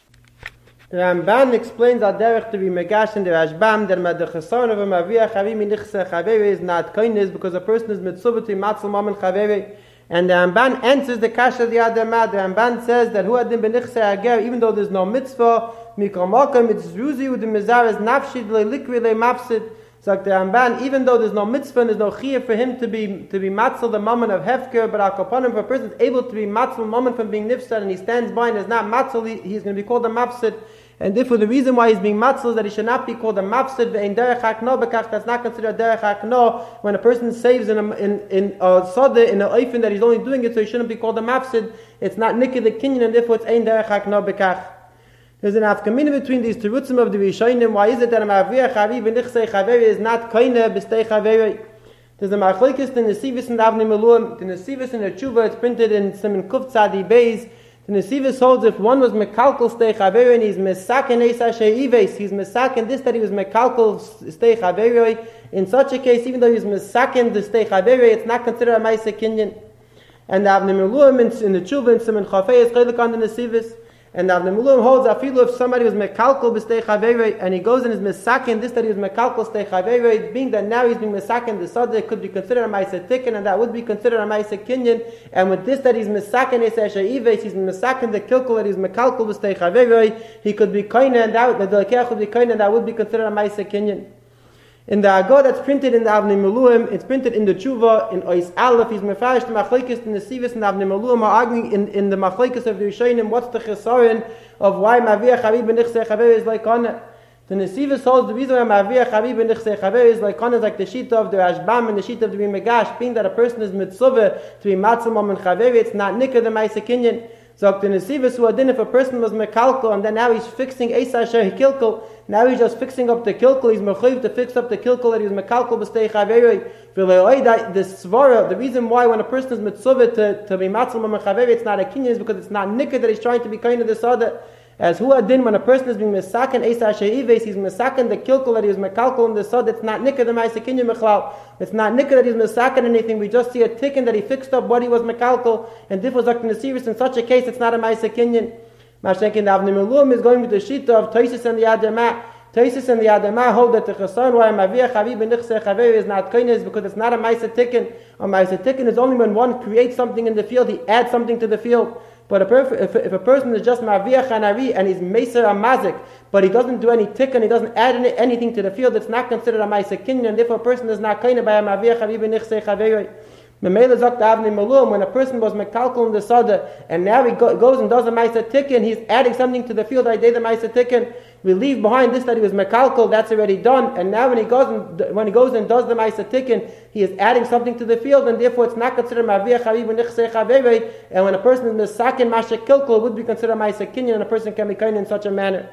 The Ramban explains that derech to be Megash in the Rashbam that the chesaron of a Maviyah Chavim in Nichsei Chaveroi is not kindness because a person is mitzvah to Matzel Mammon Chaveroi. And the Ramban answers the kasha the Adamah. The Ramban says that who had been benichsei ager, even though there's no mitzvah, mikol makom it's ruzi with the mizares nafshid lelikri le mapsid. So like the Ramban, even though there's no mitzvah and there's no chiyah for him to be matzel the moment of hefker, but akapanim, if a person is able to be matzel moment from being nifsad and he stands by and is not matzel, he's going to be called a mapsid. And therefore, the reason why he's being matzal is that he should not be called a mafsid ve'in derech hakno bekach. That's not considered derech hakno when a person saves in a soda in an oifen that he's only doing it, so he shouldn't be called a mafsid. It's not nikki the kinyan, and therefore it's ein derech hakno bekach. There's an afkamina between these terutzim of the Rishonim. Why is it that a mavriach chavi v'nichsei chaveri is not koine b'stei chaveri? There's a machlokes in the Nesivis and Avnei Meluim. The Nesivis in the Tshuva, it's printed in Siman Kuf Tzadi Beis. The Nesivis holds if one was mekalkel stei chaveri and he's mesaken eis ives, he's mesaken this that he was mekalkel stei chaveri. In such a case, even though he's mesaken the stei chaveri, it's not considered a ma'aseh kinyan. And the Avnei Meluim in the Tshuva in Siman Chafei is chelik on the Nesivis. And the Avnei Meluim holds afilu if somebody was mekalkel b'stei chaveri and he goes and is mesaken this that he was mekalkel stei chaveri, being that now he's being mesaken the sada, it could be considered a ma'aseh tikkun and that would be considered a ma'aseh kinyan. And with this that he's mesaken es ives, he's mesaken the kilkel that he's mekalkel b'stei chaveri, he could be koine and that the lekech would be koine and that would be considered a ma'aseh kinyan. In the Agor that's printed in the Avnei Meluim, it's printed in the Tshuva, in Ois Aleph, he's mefarish the machlokes in the Nesivis and the Avnei Meluim are arguing in the machlokes of the Rishonim, what's the chesaron of why Maviyah Chavi b'nichsei chaveri is like Kana. The Nesivis holds the reason why Maviyah Chavi b'nichsei chaveri is like Kana is like the Shita of the Rashbam and the Shita of the Megash, being that a person is mitzvah to be matzah mom and chaveri, it's not nikah the ma'aseh kinyan. So the Nesivis who adin, if a person was mekalkel and then now he's fixing Eisa Asher Kilkel, now he's just fixing up the kilkel, he's mechuyev to fix up the kilkel that he was mekalkel b'stei chaveri. The svara, the reason why when a person is mitzvah to be matzal mom and chaveri, it's not a kinyan is because it's not nikah that he's trying to be kind of the sada. As who adin, when a person is being mesaken Eisa Asher Ives, he's mesaken the kilkel that he was mekalkel in the sada. It's not nikah the ma'aseh kinyan mechlal. It's not nikah that he's mesaken anything. We just see a tikkun that he fixed up what he was mekalkel, and this was like in the series. In such a case, it's not a ma'aseh kinyan. Mashenkin the Avnei Meluim is going with the shita of Tosis and the Adamah. Tosis and the Adamah hold that the chesaron why Maviyah Chavi b'nichsei chaveri is not koine is because it's not a ma'aseh tikkun. A ma'aseh tikkun is only when one creates something in the field, he adds something to the field. But if a person is just Maviyah Chanari and he's Meser Amazik, but he doesn't do any tikkun, he doesn't add anything to the field, it's not considered a ma'aseh kinyan, and therefore a person is not koine by a Maviyah Chavi b'nichsei chaveri. Memela Zok Avnei Meluim, when a person was mekalkel in the sada, and now he goes and does a ma'aseh tikkun, he's adding something to the field. I did the ma'aseh tikkun. We leave behind this that he was mekalkel, that's already done. And now when he goes and does the ma'aseh tikkun, he is adding something to the field, and therefore it's not considered ma'aviyah chavi b'nichsei chaveri. And when a person is mesaken mashek kilkel, it would be considered ma'aseh kinyan, and a person can be kind in such a manner.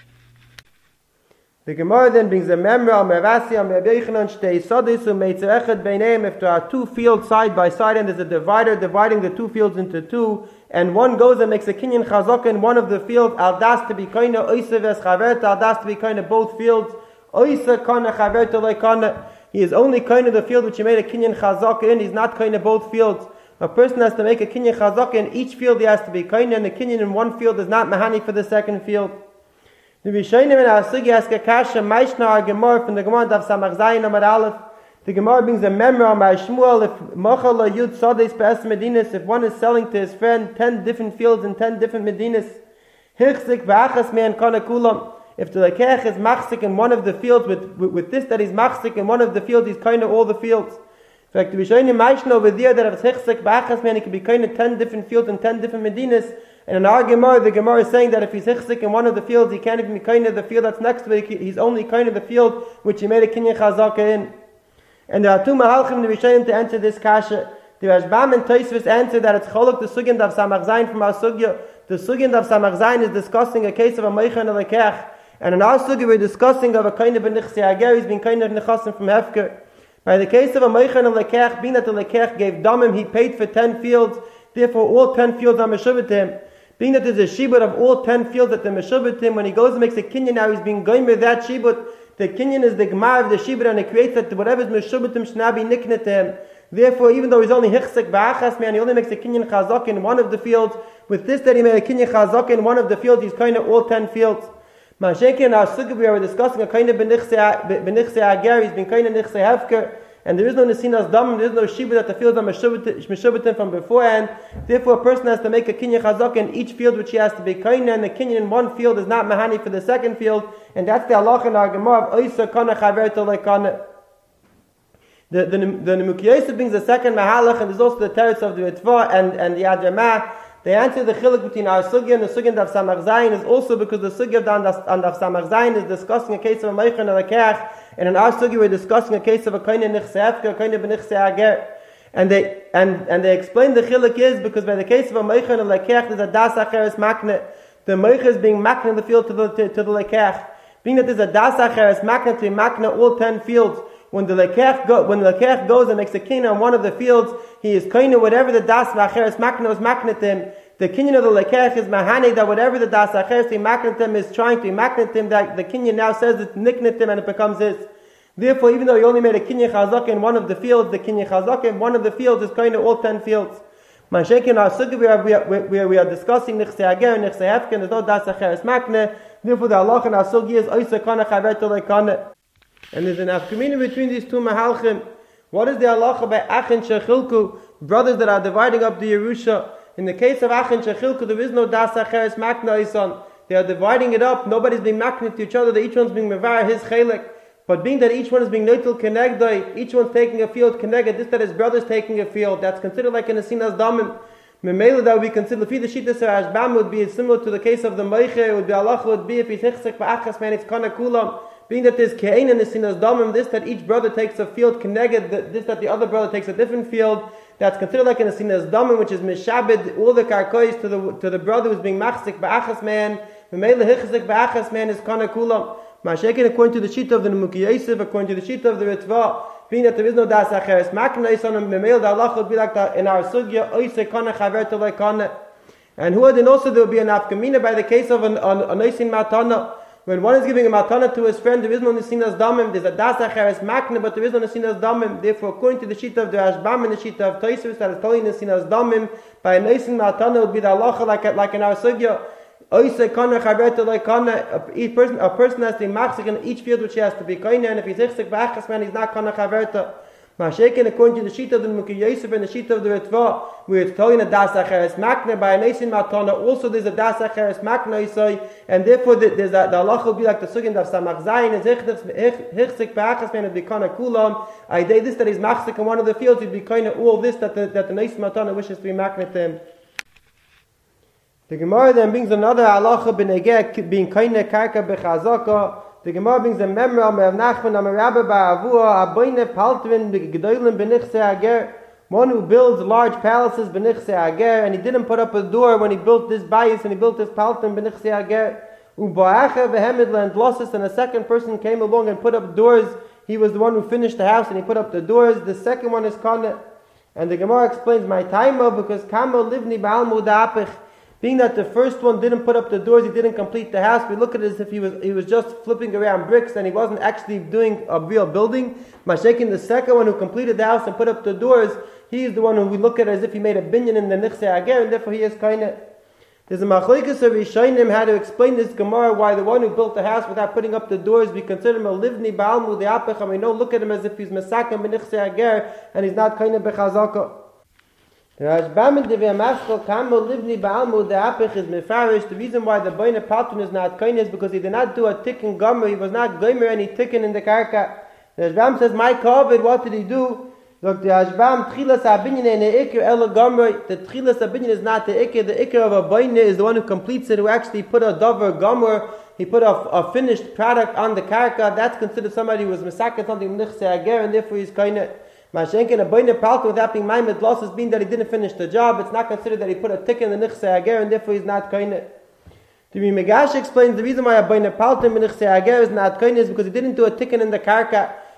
The Gemara then brings a memra al Merasi al Merbeichan shtei sadis u'meitzer echad beineim. If there are two fields side by side and there's a divider dividing the two fields into two, and one goes and makes a kinyan chazaka in one of the fields, al das to be koine oisa ves chaverta, al das to be koine both fields, oisa kana chaverta leikana. He is only koine the field which he made a kinyan chazaka in. He's not koine both fields. A person has to make a kinyan chazaka in each field. He has to be koine, and the kinyan in one field is not mahani for the second field. The Rishonim in our sugi ask a kasha Maishna our Gemara from the Gemara of Samach Zayin Amar Aleph. The Gemara brings a memory by Shmuel if Machal Yud Sades Be'es Medinas, if one is selling to his friend 10 different fields in 10 different Medinas, Hirchzik V'achas Me'en Kana Kulam. If the lekech is machzik in one of the fields with this that he's machzik in one of the fields, he's kind of all the fields. In fact, the Rishonim Maishna over there that if it's Hirchzik V'achas Me'en, he can be kind of 10 different fields in 10 different Medinas. And in our Gemara, the Gemara is saying that if he's hichzik in one of the fields, he can't even be kind of the field that's next to it. He's only kind of the field which he made a kinyan chazaka in. And there are two mahalchim the Rishonim to answer this kasha. The Rashbam and Tosfos answer that it's cholok the sugin of Samach Zayin from our sugya. The sugin of Samach Zayin is discussing a case of a meicha and a lekech. And in our sugya we're discussing of a kind of a nichsei ager, he's been kind of nechasim from hefker. By the case of a Meicher and a Lekech, being that the Lekech gave Damim, he paid for 10 fields, therefore all 10 fields are Meshubah to him. Being that there's a shibud of all 10 fields that the Meshubah to him, when he goes and makes a kinyan, now he's being going with that shibud. The kinyan is the gemar of the shibud, and it creates that whatever is Meshubah to him should not be nikneh to him. Therefore, even though he's only hichsek ba'achas man, he only makes a kinyan chazak in one of the fields. With this that he made a kinyan chazak in one of the fields, he's kind of all 10 fields. Mashenkin, our sugya, we are discussing a kind of benichse agar, he's been kind of nichse hefker, and there is no nesinas dam, there is no shibud that the fields are meshubbatim from beforehand. Therefore, a person has to make a kinyan chazak in each field which he has to be kind, and the kinyan in one field is not mahani for the second field, and that's the halacha in our gemara of oisa kana chaver tolei kana. The Nemukiyesa brings the second mahalach, and there's also the teretz of the Ritva and the Adramah. They answer the chiluk between our sugya and the sugya of Samach Zayin is also because the sugya of Samach Zayin is discussing a case of a Meicher and a Lekech, and in our sugya we're discussing a case of a kind of nichse hefker, a kind of nichse ager. And they explain the chiluk is because by the case of a Meicher and a Lekech there's a das acheres makne. The Meicher is being makne in the field to the Lekech. Being that there's a das acheres makne to be makne all 10 fields. When the Lekech goes and makes a kinyan on one of the fields, he is kinyan whatever the das v'acheres makna is makna to him. The kinyan of the Lekech is mahane that whatever the das v'acheres makna to him is trying to be makna to him, that the kinyan now says it's niknat him and it becomes his. Therefore, even though he only made a kinyan chazak in one of the fields, the kinyan chazak in one of the fields is kinyan all 10 fields. Mashenkin our sugya we are discussing nichse ager and nichse hefken. There's no das v'acheres makna. Therefore, the halacha in our sugya is oisa kana chaver tolei kana. And there's an afkamina between these two mahalchim. What is the halacha by Achin Shechilku, brothers that are dividing up the Yerusha? In the case of Achin Shechilku, there is no das acheres makna isan. They are dividing it up. Nobody's being makna to each other. That each one's being mevar his chelik. But being that each one is being neutral kenegdai, each one's taking a field keneged. This that his brother's taking a field. That's considered like an asinas damim. Memela that would be considered the shita Rashbam would be similar to the case of the Meicher. It would be halacha would be if he's hichsek ba'achas man, it's kana kulam. Being that there's ke'ein and nesinas damim, this that each brother takes a field keneged, this that the other brother takes a different field, that's considered like an nesinas damim, which is mishabed all the karkois to the brother who's being machzik ba'achas man. Memela hichsek ba'achas man is kana kulam. Mashekin according to the shita of the Nemuki Yosef, according to the shita of the Ritva, being that there is no das acheres makna isan and memel the halacha would be like that in our sugya oise kana chaver tolei kana. And who then also there will be an afkamina by the case of an oisin matana. When one is giving a matana to his friend, there is no nesinas damim. There's a das acheres makna, but there is no nesinas damim. Therefore, according to the shita of the Rashbam and the shita of Tosfos, that is telling nesinas damim by an oisin matana would be the halacha like in our sugya. A person has to be machzik in each field which he has to be koine, and if he's hichzik ba'achas man, he's not kana chaverta. Mashekin according to the sheet of the Nemuki Yosef and the sheet of the Ritva, where it's telling a das acheres makna by a neisin matana. Also, there's a das acheres makna isai, and therefore the halacha will be like the sugin of Samach Zayin is hichzik ba'achas man would be kana kulam. I day this that he's machzik in one of the fields, he'd be koine all this that the neisin matana wishes to be makna to him. The Gemara then brings another halacha b'negeh being kaina karka b'chazaka. The Gemara brings a memory of Rav Nachman and Rabbi Baravua aboyne paltvin b'gedolim b'nichse ager. One who builds large palaces b'nichse ager, and he didn't put up a door when he built this bayis and he built this paltvin b'nichse ager. U'ba'acha v'hemid landlosses, and a second person came along and put up doors. He was the one who finished the house and he put up the doors. The second one is kana. And the Gemara explains my timer because kamo livni ba'al mudapich. Being that the first one didn't put up the doors, he didn't complete the house, we look at it as if he was just flipping around bricks and he wasn't actually doing a real building. Mashekin, the second one who completed the house and put up the doors, he is the one who we look at as if he made a binyan in the nichse ager, and therefore he is kaina. There's a machlokes of Rishonim how to explain this Gemara why the one who built the house without putting up the doors, we consider him a livni ba'al mudeapech, and we don't look at him as if he's mesakem b'nichse ager and he's not kaina b'chazaka. The Rashbam and the V'Amaskal Kamo Livni Ba'almu the Apich is Mefarish. The reason why the Boine Patun is not kain is because he did not do a tikkun gomer. He was not gomer any tikkun in the karka. The Rashbam says, my kovid, what did he do? Look, the Rashbam Tchilas Abinyan and the Iker Ela Gomer. The Tchilas Abinyan is not the Iker. The Iker of a Boine is the one who completes it, who actually put a dover gomer. He put a finished product on the karka. That's considered somebody who was mesaket something nichse ager, and therefore he's kain. Mashenkin a boine palka without being maimed losses being that he didn't finish the job. It's not considered that he put a tick in the nichse ager and therefore he's not kaine. To be Megash explains the reason why a boine palka in nichse ager is not kaine is because he didn't do a tick in the karka.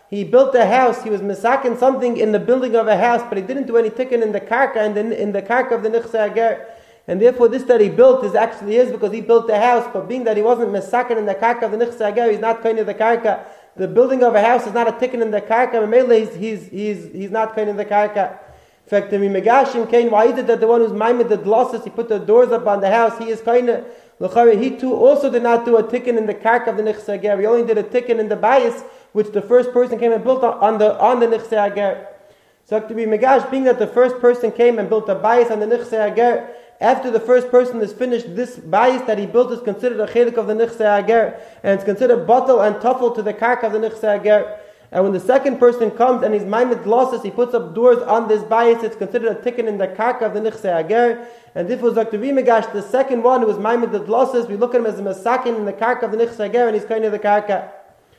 he built a house, he was misakin something in the building of a house, but he didn't do any tikkun in the karka and in the karka of the nichse ager. And therefore this that he built is actually his because he built the house, but being that he wasn't misakin in the karka of the nichse ager, he's not kind of the karka. The building of a house is not a tikkun in the karka, and he's not kind of the karka. In fact, the Megashim came, why is it that the one who's maimed the glosses, he put the doors up on the house, he is kind of, he too also did not do a tikkun in the karka of the nichse ager. He only did a tikkun in the bayis, which the first person came and built on the nichse ager. So to be Megash, being that the first person came and built a bayis on the nichse ager, after the first person is finished, this bayis that he built is considered a chelik of the nichse ager, and it's considered batal and tuffle to the karka of the nichse ager. And when the second person comes and he's maimed losses, he puts up doors on this bayis, it's considered a tikkun in the karka of the nichse ager. And this was Dr. Megash, the second one who was maimed the losses, we look at him as a masakin in the karka of the nichse ager, and he's kind of the karka.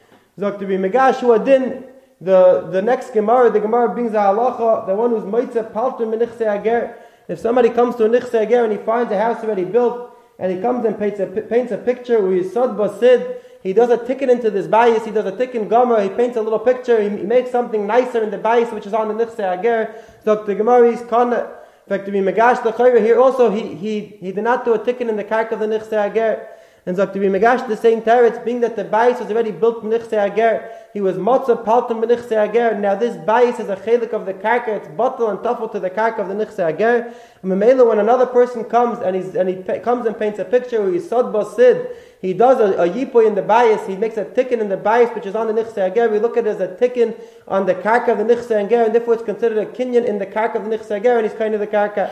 Dr. Megash, who adin, the next Gemara, the Gemara brings a halacha, the one who's moitze paltum in nichse ager. If somebody comes to a nichse ager and he finds a house already built, and he comes and paints a picture where he's sod basid, he does a tikkun into this bayis, he does a tikkun gomer, he paints a little picture, he makes something nicer in the bayis which is on the nichse ager. So the Gemara is kana. In fact, to be Megash the Chayra here also, he did not do a tikkun in the karka of the nichse ager. And so to be Megash the same teretz, being that the bayis was already built in nichse ager, he was motzah paltum nichse ager. Now this bayis is a chelik of the karka, it's batal and tuffle to the karka of the nichse ager. And Mamela, when another person comes and he comes and paints a picture where he's sod basid, he does a yipoy in the bayis, he makes a tikkun in the bayis which is on the nichse ager. We look at it as a tikkun on the karka of the nichse ager, and therefore it's considered a kinyan in the karka of the nichse ager, and he's kind of the karka.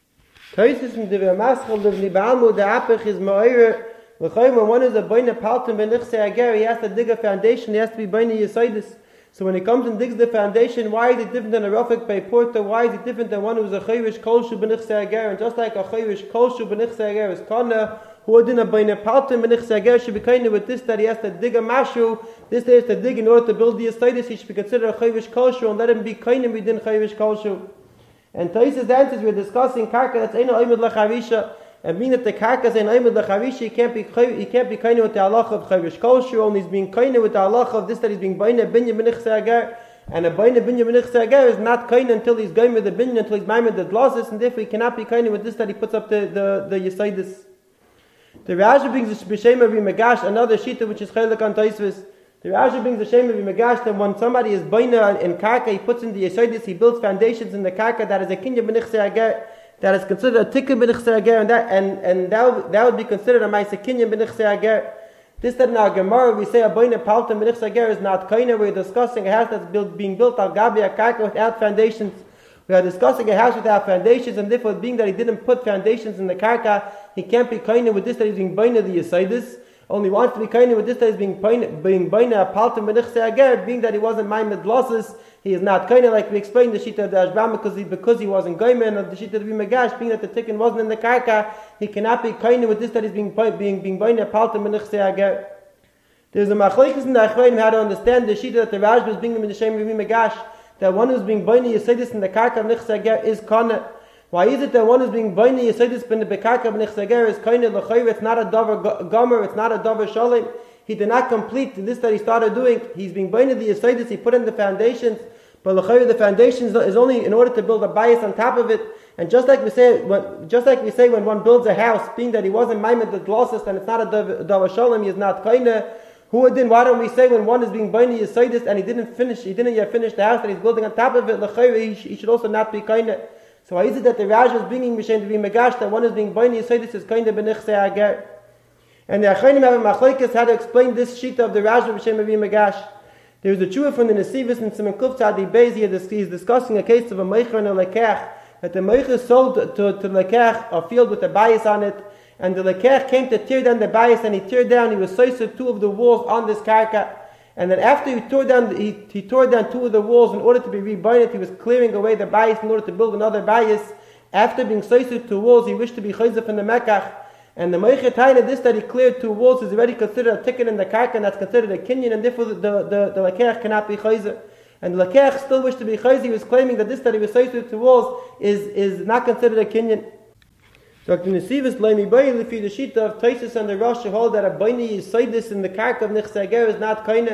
Toises in the Maschel the Nibamu the apich is ma'ir. When one is a boina paltum ben nichse ager, he has to dig a foundation, he has to be boina yisaidis. So when he comes and digs the foundation, why is it different than a rafik by porta? Why is it different than one who's a chayvish kolshu ben nichse ager? And just like a chayvish kolshu ben nichse ager is kana, who did a boina paltum ben nichse ager should be kind with this that he has to dig a mashu. This day has to dig in order to build the yisaidis. He should be considered a chayvish kolshu and let him be kind within chayvish kolshu. And Taisa's answers we're discussing karka that's eino oimid lachavisha. And being that the karka is an oimid lachavisha, he can't be kind with the halacha of chayvish kolshu. Only he's being kind with the halacha of this that he's being boina binya ben nichse ager. And a boina binya ben nichse ager is not kind until he's going with the binya, until he's maimed the glosses, and therefore he cannot be kind with this that he puts up the yisaidis. The Rashi brings the B'Shem of Megash, another shita which is chelik on Taisvis. The Rashi brings the Shem of Megash that when somebody is boina in karka, he puts in the yisaidis, he builds foundations in the karka that is a kinyan ben nichse ager, that is considered a tikkun ben nichse ager, and that would be considered a ma'aseh kinyan ben nichse ager. This that in our Gemara we say a boina paltum ben nichse ager is not kaina. We're discussing a house that's being built al gabi a karka without foundations. We are discussing a house without foundations, and therefore being that he didn't put foundations in the karka, he can't be kaina with this that he's being boina the yisaidis. Only wants to be kind with this that he's being boina a paltum ben nichse ager, being that he wasn't maimed losses, he is not kind like we explained the shita of the Ashbam because he wasn't goyman of the shita of the Megash, being that the tikkun wasn't in the karka, he cannot be kind with this that he's being boina a paltum ben nichse ager. There's a machlokes in the Achronim how to understand the shita that the Raj was bringing in the Shem of Megash, that one who's being boina yisaidis in the karka of nichse ager is kana. Why is it that one is being boina yisaidis ben the karka of nichse ager is kind of l'chayv? It's not a davar gomer, it's not a davar shalom. He did not complete this that he started doing. He's being boina the yisaidis, he put in the foundations, but l'chayv the foundations is only in order to build a bayis on top of it. And just like we say when one builds a house, being that he wasn't maimed the glosses, and it's not a davar shalom, he is not kinda. Why don't we say when one is being boina yisaidis and he didn't yet finish the house that he's building on top of it, l'chayv he should also not be kinda. So why is it that the Rashi is bringing Mishen to be Megash, that one is being boina yisaidis is kind of ben nichse ager? And the Achronim have a machlokes how to explain this shita of the Rashi of Mishen to be Megash. There's a tshuva from the Nesivos in Siman Kuf Tzadi Beis. He's discussing a case of a meicher and a lekech, that the meicher sold to lekech a field with a bayis on it, and the lekech came to tear down the bayis, and he was soised two of the walls on this karka. And then after he tore down two of the walls in order to be rebuilt, he was clearing away the bayis in order to build another bayis. After being soised two walls, he wished to be chayzef in the mekach. And the meicher taina, this that he cleared two walls is already considered a tikkun in the karka, and that's considered a kinyan, and therefore the lekech cannot be chayzef. And the lekech still wished to be chayzef. He was claiming that this that he was soised two walls is not considered a kinyan. Dr. Nesivos Leimi Bayi Lefi the Shita of Taisus and the Rosh hold that a boina yisaidis in the karka of nichse ager is not kaina,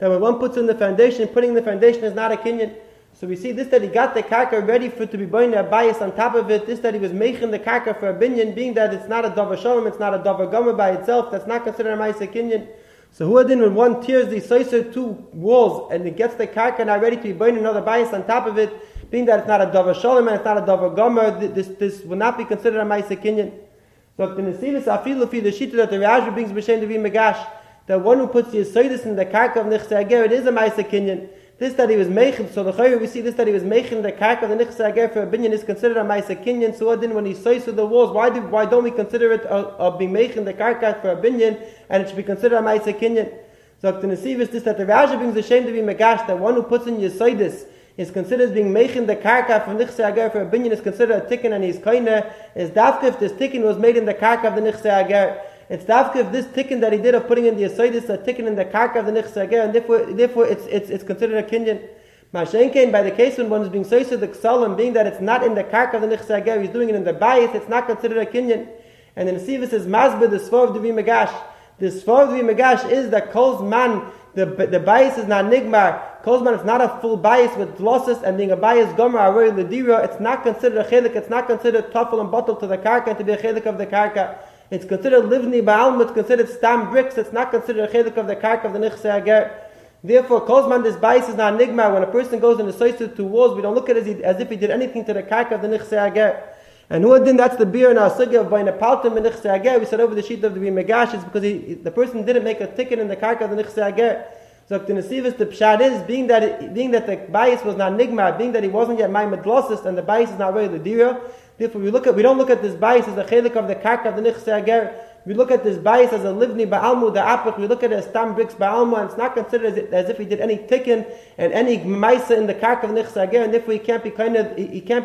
that when one puts in the foundation, putting the foundation is not a kinyan. So we see this, that he got the karka ready for to be buying a bias on top of it. This, that he was making the karka for a binyan, being that it's not a davar shalom, it's not a davar gomer by itself, that's not considered a ma'aseh kinyan. So who then when one tears the soiser two walls and it gets the karka now ready to be buying another bias on top of it, being that it's not a davar shalom and it's not a davar gomer, this will not be considered a ma'aseh kinyan. So the nesivis afilu fi the shita that the Rashi brings b'shem to be megash, that one who puts the yisoidis in the karka of nichse ager, it is a ma'aseh kinyan. This that he was making, so the chayr we see this that he was making the karka of the nichse ager for a binyan is considered a ma'aseh kinyan. So then when he says to the walls, why don't we consider it of being making the karka for a binyan and it should be considered a ma'aseh kinyan? So the nesivis this that the Rashi brings the shame to be megash, that one who puts in yisoidis is considered as being making the karka from nichse ager for a binyan is considered a tikkun, and he's kaina is dafka if this tikkun was made in the karka of the nichse ager. It's dafka if this tikkun that he did of putting in the asoidis a tikkun in the karka of the nichse ager, and therefore it's considered a kinyan. Mashenkein, by the case when one is being soised the ksalim, being that it's not in the karka of the nichse ager, he's doing it in the bayis, it's not considered a kinyan. And then Siva says masbeh the svar of the vimegash. The svar of the vimegash is that kol's man the bayis is not nigmar. Kozman is not a full bias with losses and being a bias gomer aroi ledira. It's not considered a chelik. It's not considered tafel and bottle to the karka and to be a chelik of the karka. It's considered livni ba'alm. It's considered stam bricks. It's not considered a chelik of the karka of the nichse ager. Therefore, kozman this bias is not nigmar. When a person goes and associates two walls, we don't look at it as if he did anything to the karka of the nichse ager. And who then that's the beer in our sugya of buying a paltam in nichse ager. We said over the sheet of the bimegash is because the person didn't make a ticket in the karka of the nichse ager. So the nesivis, the pshat is being that the bias was not nigmar, being that he wasn't yet ma'amad losses, and the bias is not really the dira. Therefore, we don't look at this bias as a chelik of the karka of the nichse ager. We look at this bias as a livni ba'almu the apach. We look at it as stam bricks ba'almu, and it's not considered as if he did any tikkun and any ma'isa in the karka of the nichse ager, and therefore he can't be kind of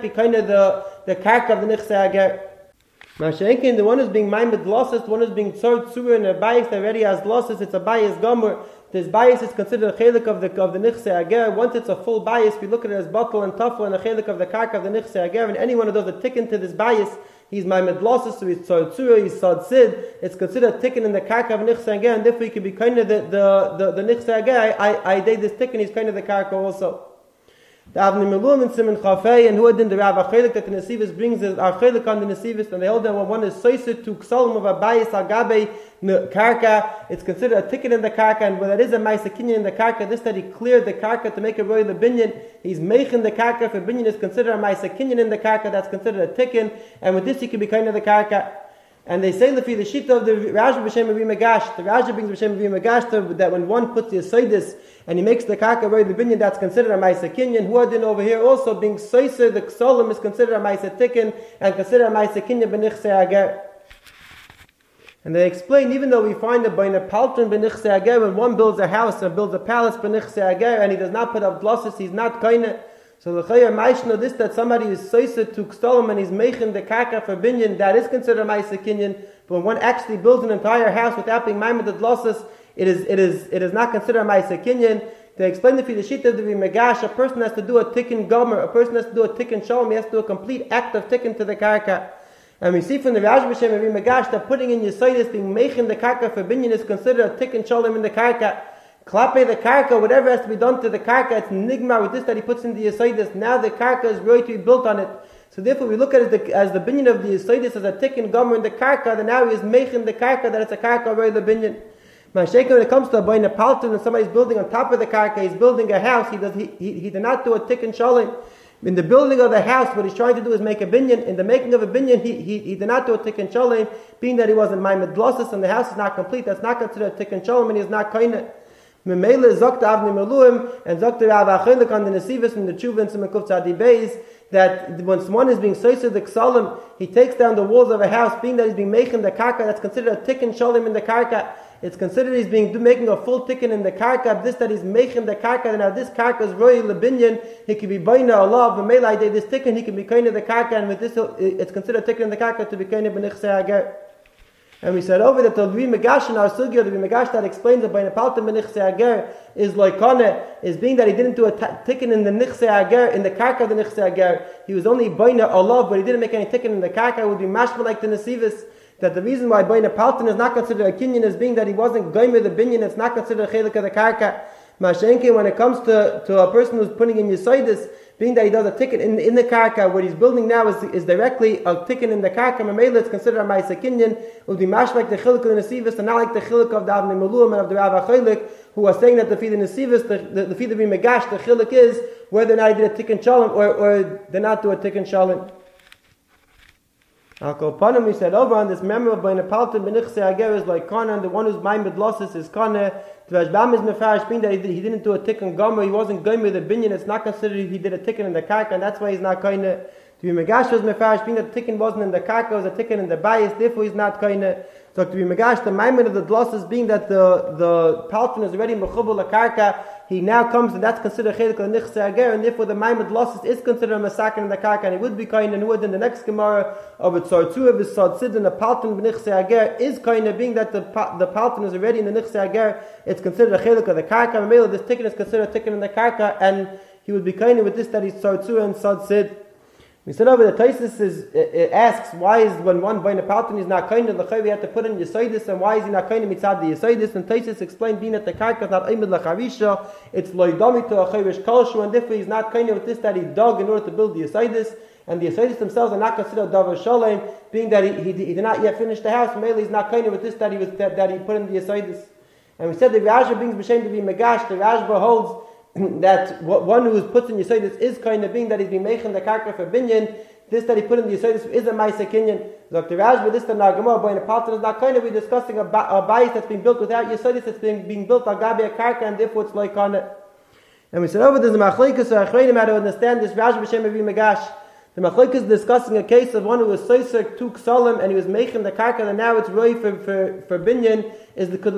the karka of the nichse ager. Mashenkin, the one who's being ma'amad losses, the one who's being tzor tzur in a bias that already has losses, it's a bias gomer. This bias is considered a chelik of the nichse ager. Once it's a full bias, we look at it as bottle and tafel and a chelik of the karka of the nichse ager. And anyone who does a tikkun to this bias, he's ma'amad losses, so he's tzor tzur, he's sad sid. It's considered a tikkun in the karka of nichse ager, and therefore he can be kind of the nichse ager. I did this tikkun, he's kind of the karka also. The Avnei Miluim in Siman Chafei, and who did the Rav Achelik that the Nesivis brings is Achelik on the Nesivis, and they hold that when one is soiser to ksalim of a bias agabe karka, it's considered a ticket in the karka, and when that is a ma'aseh kinyan in the karka, this that he cleared the karka to make a royal binyan, he's making the karka for binyan is considered a ma'aseh kinyan in the karka, that's considered a tikkun, and with this he can be kind of the karka. And they say the shita of the Rashi b'shem Megash, the Rashi brings b'shem Megash that when one puts the asoidis and he makes the karka very the binyan, that's considered a ma'aseh kinyan. Huadin over here also being soiser the ksolim is considered a ma'aseh tikkun and considered a ma'aseh kinyan b'nichse ager. And they explain, even though we find that by nepalton b'nichse ager, when one builds a house and builds a palace b'nichse ager and he does not put up glosses, he's not kaina. So the Chayar Maishno, this that somebody is soiser to kstolim and he's making the karka for binyan, that is considered ma'aseh kinyan. But when one actually builds an entire house without being ma'amad losses, it is not considered ma'aseh kinyan. They explain the Shita of the Megash, a person has to do a tikkun gomer, a person has to do a tikkun shalom, he has to do a complete act of tikkun to the karka. And we see from the Rashi b'shem Megash that putting in yisoidis, being making the karka for binyan is considered a tikkun shalom in the karka. Klape the karka, whatever has to be done to the karka, it's nigma with this that he puts in the yisoidis. Now the karka is ready to be built on it. So therefore we look at it as the binyan of the yisoidis as a tikkun gomer in the karka, then now he is making the karka that it's a karka already the binyan. Mashayka, when it comes to a boy nepalton and somebody's building on top of the karka, he's building a house, he did not do a tikkun shalom. In the building of the house, what he's trying to do is make a binyan. In the making of a binyan, he did not do a tikkun shalom, being that he wasn't ma'amad losses and the house is not complete, that's not considered a tikkun shalom and he's not kaina. Memele Zokta Avnei Miluim and Zokta Rav Achelik on the Nesivis and the Tshuva and Simakuf Tzadi Beis, that when someone is being soiser the ksalim, he takes down the walls of a house, being that he's being making the karka, that's considered a tikkun shalom in the karka. It's considered he's making a full tikkun in the karka. This that he's making the karka, and now this karka is royal lebinyan. He can be baina Allah of Memele this tikkun. He can be kind of the karka, and with this it's considered tikkun in the karka to be kind of b'nichse ager. And we said over that the Megash in our sugya, the Megash that explains that by nepalton b'nichse ager is loikane, is being that he didn't do a tikkun in the nichse ager, in the karka of the nichse ager. He was only baina Allah, but he didn't make any tikkun in the karka. It would be mashma like the Nesivis. That the reason why baina palton is not considered a kinyan is being that he wasn't goyim with the binyan, it's not considered a chelik of the karka. Mashenke, when it comes to a person who's putting in Yesodis, being that he does a ticket in the karka, what he's building now is directly a ticket in the karka, Mamela, it's considered a Maisa Kinyan, would be mash like the Chilik of the Nesivis, and not like the Chilik of the Avnei Meluim and of the Rav HaChilik, who are saying that the feed of Nesivis, the feed of Megash, the Chilik is whether or not he did a tikkun shalom or did not do a tikkun shalom. Al Kopanim, we said over on this memory of Bain Apalton Benichse Ager is like Kana, and the one who's Maimid Losses is Kana. The Rashbam is Mefarish, being that he didn't do a tikkun gomer, he wasn't going with the binyan, it's not considered he did a tikkun in the karka, and that's why he's not Kana. To be Megash was Mefarish, being that the tikkun wasn't in the karka, it was a tikkun in the bias, therefore he's not Kana. So to be Megash, the Maimid of the losses being that the Palton is already Mechubal la karka, he now comes and that's considered Chelik Nichse Ager, and therefore the Maimid losses is considered a massacre in the karka, and he would be kind and would in the next Gemara of it Tzartzua of his Sad Sid and the Palton Nichse Ager is kind of being that the Palton is already in the Nichse Ager, it's considered a Chelik of the karka. Mamela, this tikkun is considered a tikkun in the karka, and he would be kind with this that he's Tzartzua and Sad Sid. We said over the Taisus asks why is when one by the Palton is not kind of the Chavi had to put in Yesodis, and why is he not kind of mitzad the Yesodis? And Taisus explained being that the karka is not Aimid Lacharisha, it's loidami to a Chavish Kalshu, and therefore he's not kind of with this that he dug in order to build the Yesodis, and the Yesodis themselves are not considered Davar Shalem, being that he did not yet finish the house. Mainly he's not kind of with this that he put in the Yesodis. And we said the Rajba brings B'Shem to be Megash. The Rajba holds that one who puts in Yesodis is kind of being that he's been making the karka for binyan. This that he put in the Yesodis is a Maisa Kinyan. Dr. Rajba, this the Nagamah, but in a Palton is not kind of, we're discussing a bias that's been built without Yesodis, that's being built on Gabi a karka, and therefore it's like on it. And we said over there's a Machlekes, so Achreinim how to understand this Rajba B'Shem Avi Megash. The Machlekes is discussing a case of one who was Soiser Tuk Salim and he was making the karka, and now it's Roy for binyan. Is the could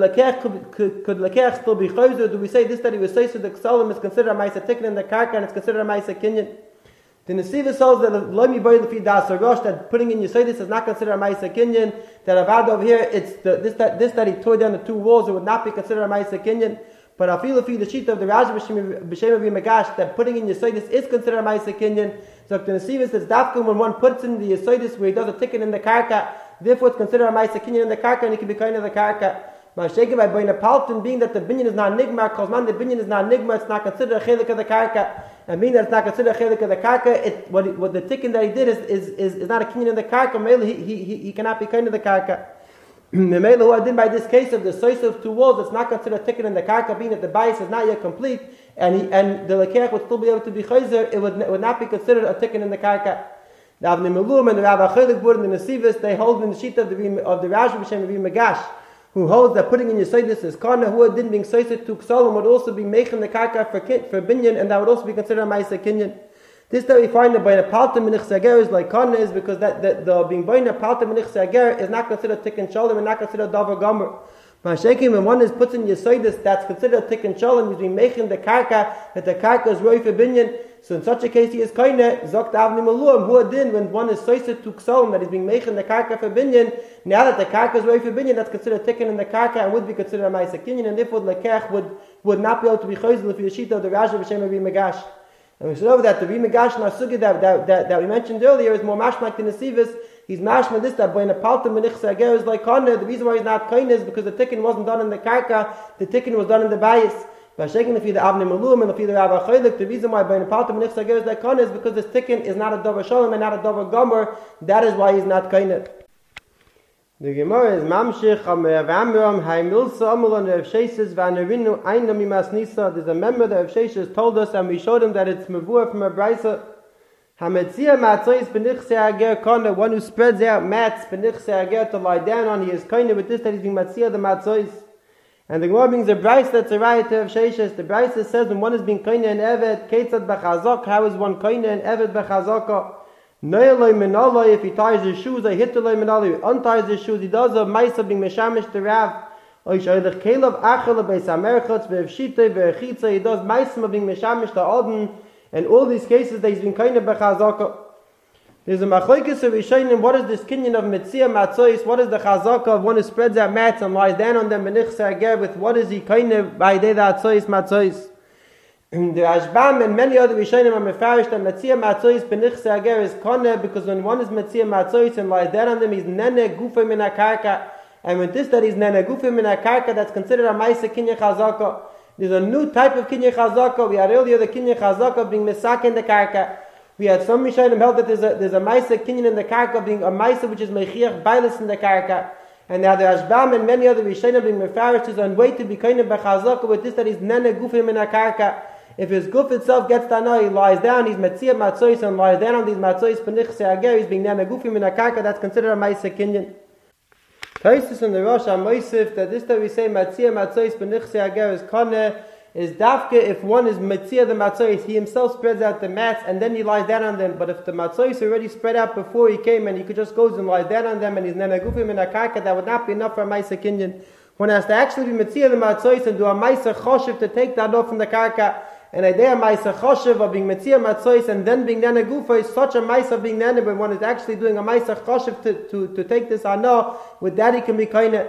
Lekech still be Chayzer? Do we say this that he was Soiser Tuk Salim is considered a Maisa Tikkun in the karka and it's considered a Maisa Kinyan? The Nesiva holds that Lomi Boy Lefi Das Rosh, that putting in Yesodis is not considered a Maisa Kinyan. That Avad over here, it's this that he tore down the two walls, it would not be considered a Maisa Kinyan. But I feel the sheet of the Rajba B'Shem Avi Megash that putting in Yesodis is considered a Maisa Kinyan. So the Nesiva says Dafka when one puts in the Yesodis where he does a tikkun in the karka, therefore it's considered a Maisa Kinyan in the karka, and he can be kind of the karka. Mashake by Boina Palton, being that the binyan is not nigma, because man the binyan is not nigma, it's not considered a chelik of the karka, and being that it's not considered a chelik of the karka, what the tikkun that he did is not a kinyan in the karka. He cannot be kind of the karka. Memela, who I did by this case of the sois of two walls, it's not considered a tikkun in the karka, being that the bias is not yet complete, and the lekech would still be able to be chayzer, it would not be considered a tikkun in the karka. The Avnei Meluim and the Rav HaChilik word in the Nesivis, they hold in the sheet of the Rajba B'Shem Avi Megash, who holds that putting in Yesodis is Kana, who didn't being Soiser Tuk Salim would also be making the karka for binyan, and that would also be considered a Maisa Kinyan. This that we find that by the Palton Menichse Ager is like Kana is because that the being by the Palton Menichse Ager is not considered Tikkun Shalom and not considered Davar Gomer. Mashakim, when one is puts in Yesodis, that's considered Tikkun Shalom, he's been making the karka, that the karka is Roy for binyan. So in such a case, he is Kaine, Zokt Avnei Meluim, who adin, when one is Soiser Tuk Salim, that he's being making the karka for binyan, now that the karka is Roy for binyan, that's considered Tikkun in the karka and would be considered a Maisa Kinyan, and therefore the Lekech would not be able to be Chayzel if the Yeshita of the Rajba B'Shem Avi Megash. And we said over that the Rimegash Nasugi that we mentioned earlier is more mashmak than the Nesivis. He's mashma this that by a Palton Menichse Ager is like Kana. The reason why he's not Kain is because the tikkun wasn't done in the karka, the tikkun was done in the bias. By shaking if you the Avnei Meluim and if you the Rav HaChilik, the reason why by a Palton Menichse Ager is like Kana is because this tikkun is not a Davar Shalom and not a Davar Gomer. That is why he's not Kain. The Gemara is Mamshich Amram Haimilsa Amulon Rav Sheshes Vanarinu Einam Imas Nisa. There's a member that Rav Sheshes told us, and we showed him that it's Mavur from a Brisa. Hametzia Matzois Benichse Ager Kana, one who spreads out mats Benichse Ager to lie down on. He is kind of with this that he's being Matzia the Matzois. And the Gemara brings a Brisa that's a riot to Rav Sheshes. The Brisa says when one is being kind and Eved, Ketzad Bechazak, how is one kind and Eved Bechazaka? If he ties his shoes, I hit the loy unties his shoes, he does a Maisa being Meshamish to Rav. He does Maisa being Meshamish to Odin, and all these cases that he's been kind of Bechazaka. There's a Machlekes of Rishonim, what is this kinyan of Metzia Matzois, what is the Chazaka of one who spreads out mats and lies down on them, Benichse Ager, with what is he kind of by day that Matzois? The Ashbam and many other Rishonim are mefarish that Metzia Matzois Benichse Ager is Kana, because when one is Metzia Matzois and lies down on them, he's Nene Gufa Min HaKarka, and with this that he's Nene Gufa Min HaKarka, that's considered a Maisa Kinyan Chazaka. There's a new type of kinyan chazaka. We had earlier the kinyan chazaka being misak in the karka. We had some Rishonim held that there's a Maisa kinyan in the karka being a Maisa which is Mechiach Bailis in the karka. And now the Ashbam and many other Rishonim being Mefarish is on way to be kind of Bechazaka with this that he's Nene Gufim in the karka. If his guf itself gets dana, he lies down, he's Metzia Matzois and lies down on these Matzois Penich Seager, he's being Nene Gufim in the karka, that's considered a Maisa kinyan. Taisus in the Rosh HaMoisif that this that we say Metzia Matzois Penich Seager is Kone, is dafke if one is metzia the matzois, he himself spreads out the mats and then he lies down on them. But if the matzois already spread out before he came and he could just goes and lies down on them and he's nenagufim in a karka, that would not be enough for a maisa kinyan. One has to actually be metzia the matzois and do a maisa choshev to take that off from the karka. And idea maisa choshev of being metzia matzois and then being nenagufa is such a maisa of being nene, when one is actually doing a maisa choshev to take this anah, with that he can be kind.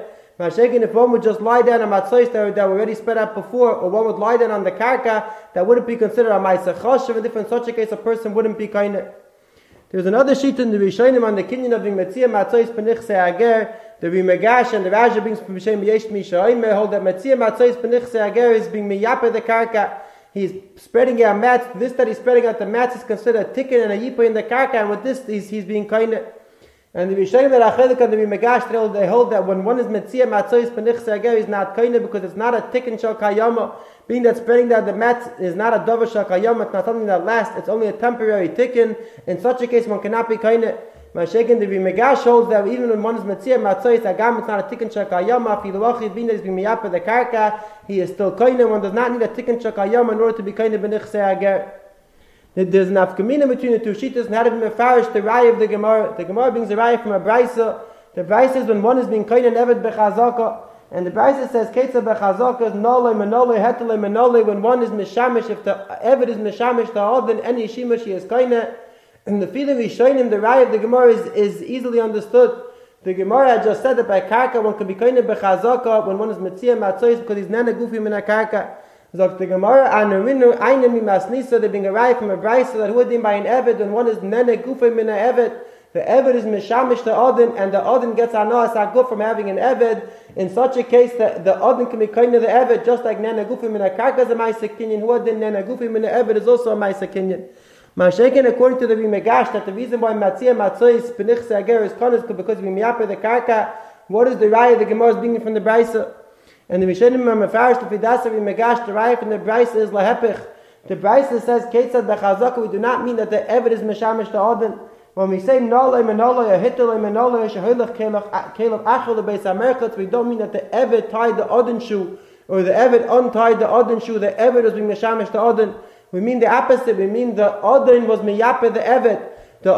If one would just lie down on matzois that were already spread out before, or one would lie down on the karka, that wouldn't be considered a ma'aser choshev, and if in such a case a person wouldn't be kind of. There's another sheet in the Rishonim on the kinyan of being metzia matzois penich se'ager, the Rimegash and the Raja brings from Shem Yesh Mishaim, hold that metzia matzois penich se'ager is being miyape the karka. He's spreading out mats. This that he's spreading out the mats is considered a ticket and a yipa in the karka, and with this he's being kind of. And the Rishonim that Achelik and the Rimegash they hold that when one is metzia matzois penich se'ager is not kind of because it's not a ticket shal kayama. Being that spreading that the mat is not a dover shal kayama, it's not something that lasts. It's only a temporary ticket. In such a case, one cannot be kind of. Mashiach the Rimegash holds that even when one is metzia matzois, agam it's not a tikkun shakayama. If Yiluachid being that he's being miyapa the karka, he is still koine. One does not need a tikkun shakayama in order to be koine benich se'ager. There's an afkamina between the two shittas, and how to be mefarish the raya of the Gemara. The Gemara brings a raya from a brisa. The brisa is when one is being koine eved bechazaka, and the brisa says ketza bechazaka is nolei menolei hetelei menolei. When one is mishamish, if the eved is mishamish the odin any shimush he is koine. And the feeling we shown him the raya of the Gemara is easily understood. The Gemara had just said that by karka one can be koine bechazaka when one is metzia matzois because he's nana gufim in a karka. So the Gemara anarinu einem mimasnisa, they bring a raya from a brisa that who by an eved when one is nana gufim in a eved. The eved is mishamish the odin, and the odin gets anas aguf from having an eved. In such a case, the odin can be koine the eved just like nana gufim in a karka is a ma'aser kinyan. Who odin nana gufim in a eved is also a ma'aser kinyan. Mashiach, according to the Rimegash, that the reason why Matzia Matzois Penich Se'ager is kon is because we miyape the karka. What is the raya the Gemara is bringing from the brisa? And the Rishonim are mefarish the Fidasa Rimegash. The raya from the brisa is lahepich. The brisa says Ketzad bechazaka. We do not mean that the eved is mishamish the odin. When we say nolei menolei or hitlei menolei sheholach kelach achol the beis hamerchatz, we don't mean that the eved tied the odin shoe or the eved untied the odin shoe. The eved is being mishamish the odin. We mean the opposite. We mean the Odin was miyape the Evet. The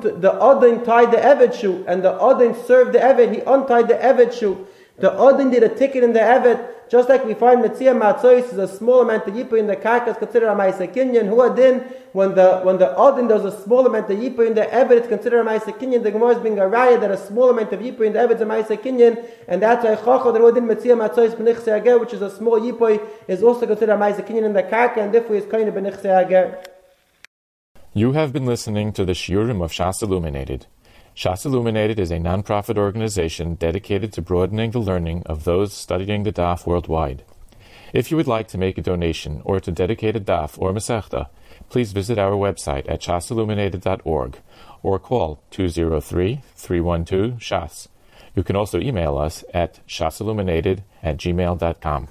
Odin tied the Evet shoe, and the Odin served the Evet. He untied the Evet shoe. The Odin did a ticket in the Evet, just like we find Metzia Matzois is a small amount of Yipa in the Karka is considered a Ma'aser Kinyan. Who Adin, when the Odin does a small amount of Yipa in the Evet, it's considered a Ma'aser Kinyan. The Gemara is being a raya that a small amount of Yipa in the Evet is a Ma'aser Kinyan, and that's why Chachal the Odin Metzia Matzois Benich Se'ager, which is a small Yipa, is also considered a Ma'aser Kinyan in the Karka, and therefore is kind of Benich Se'ager. You have been listening to the Shiurim of Shas Illuminated. Shas Illuminated is a non-profit organization dedicated to broadening the learning of those studying the Daf worldwide. If you would like to make a donation or to dedicate a Daf or Masechta, please visit our website at shasilluminated.org or call 203-312-SHAS. You can also email us at shasilluminated@gmail.com.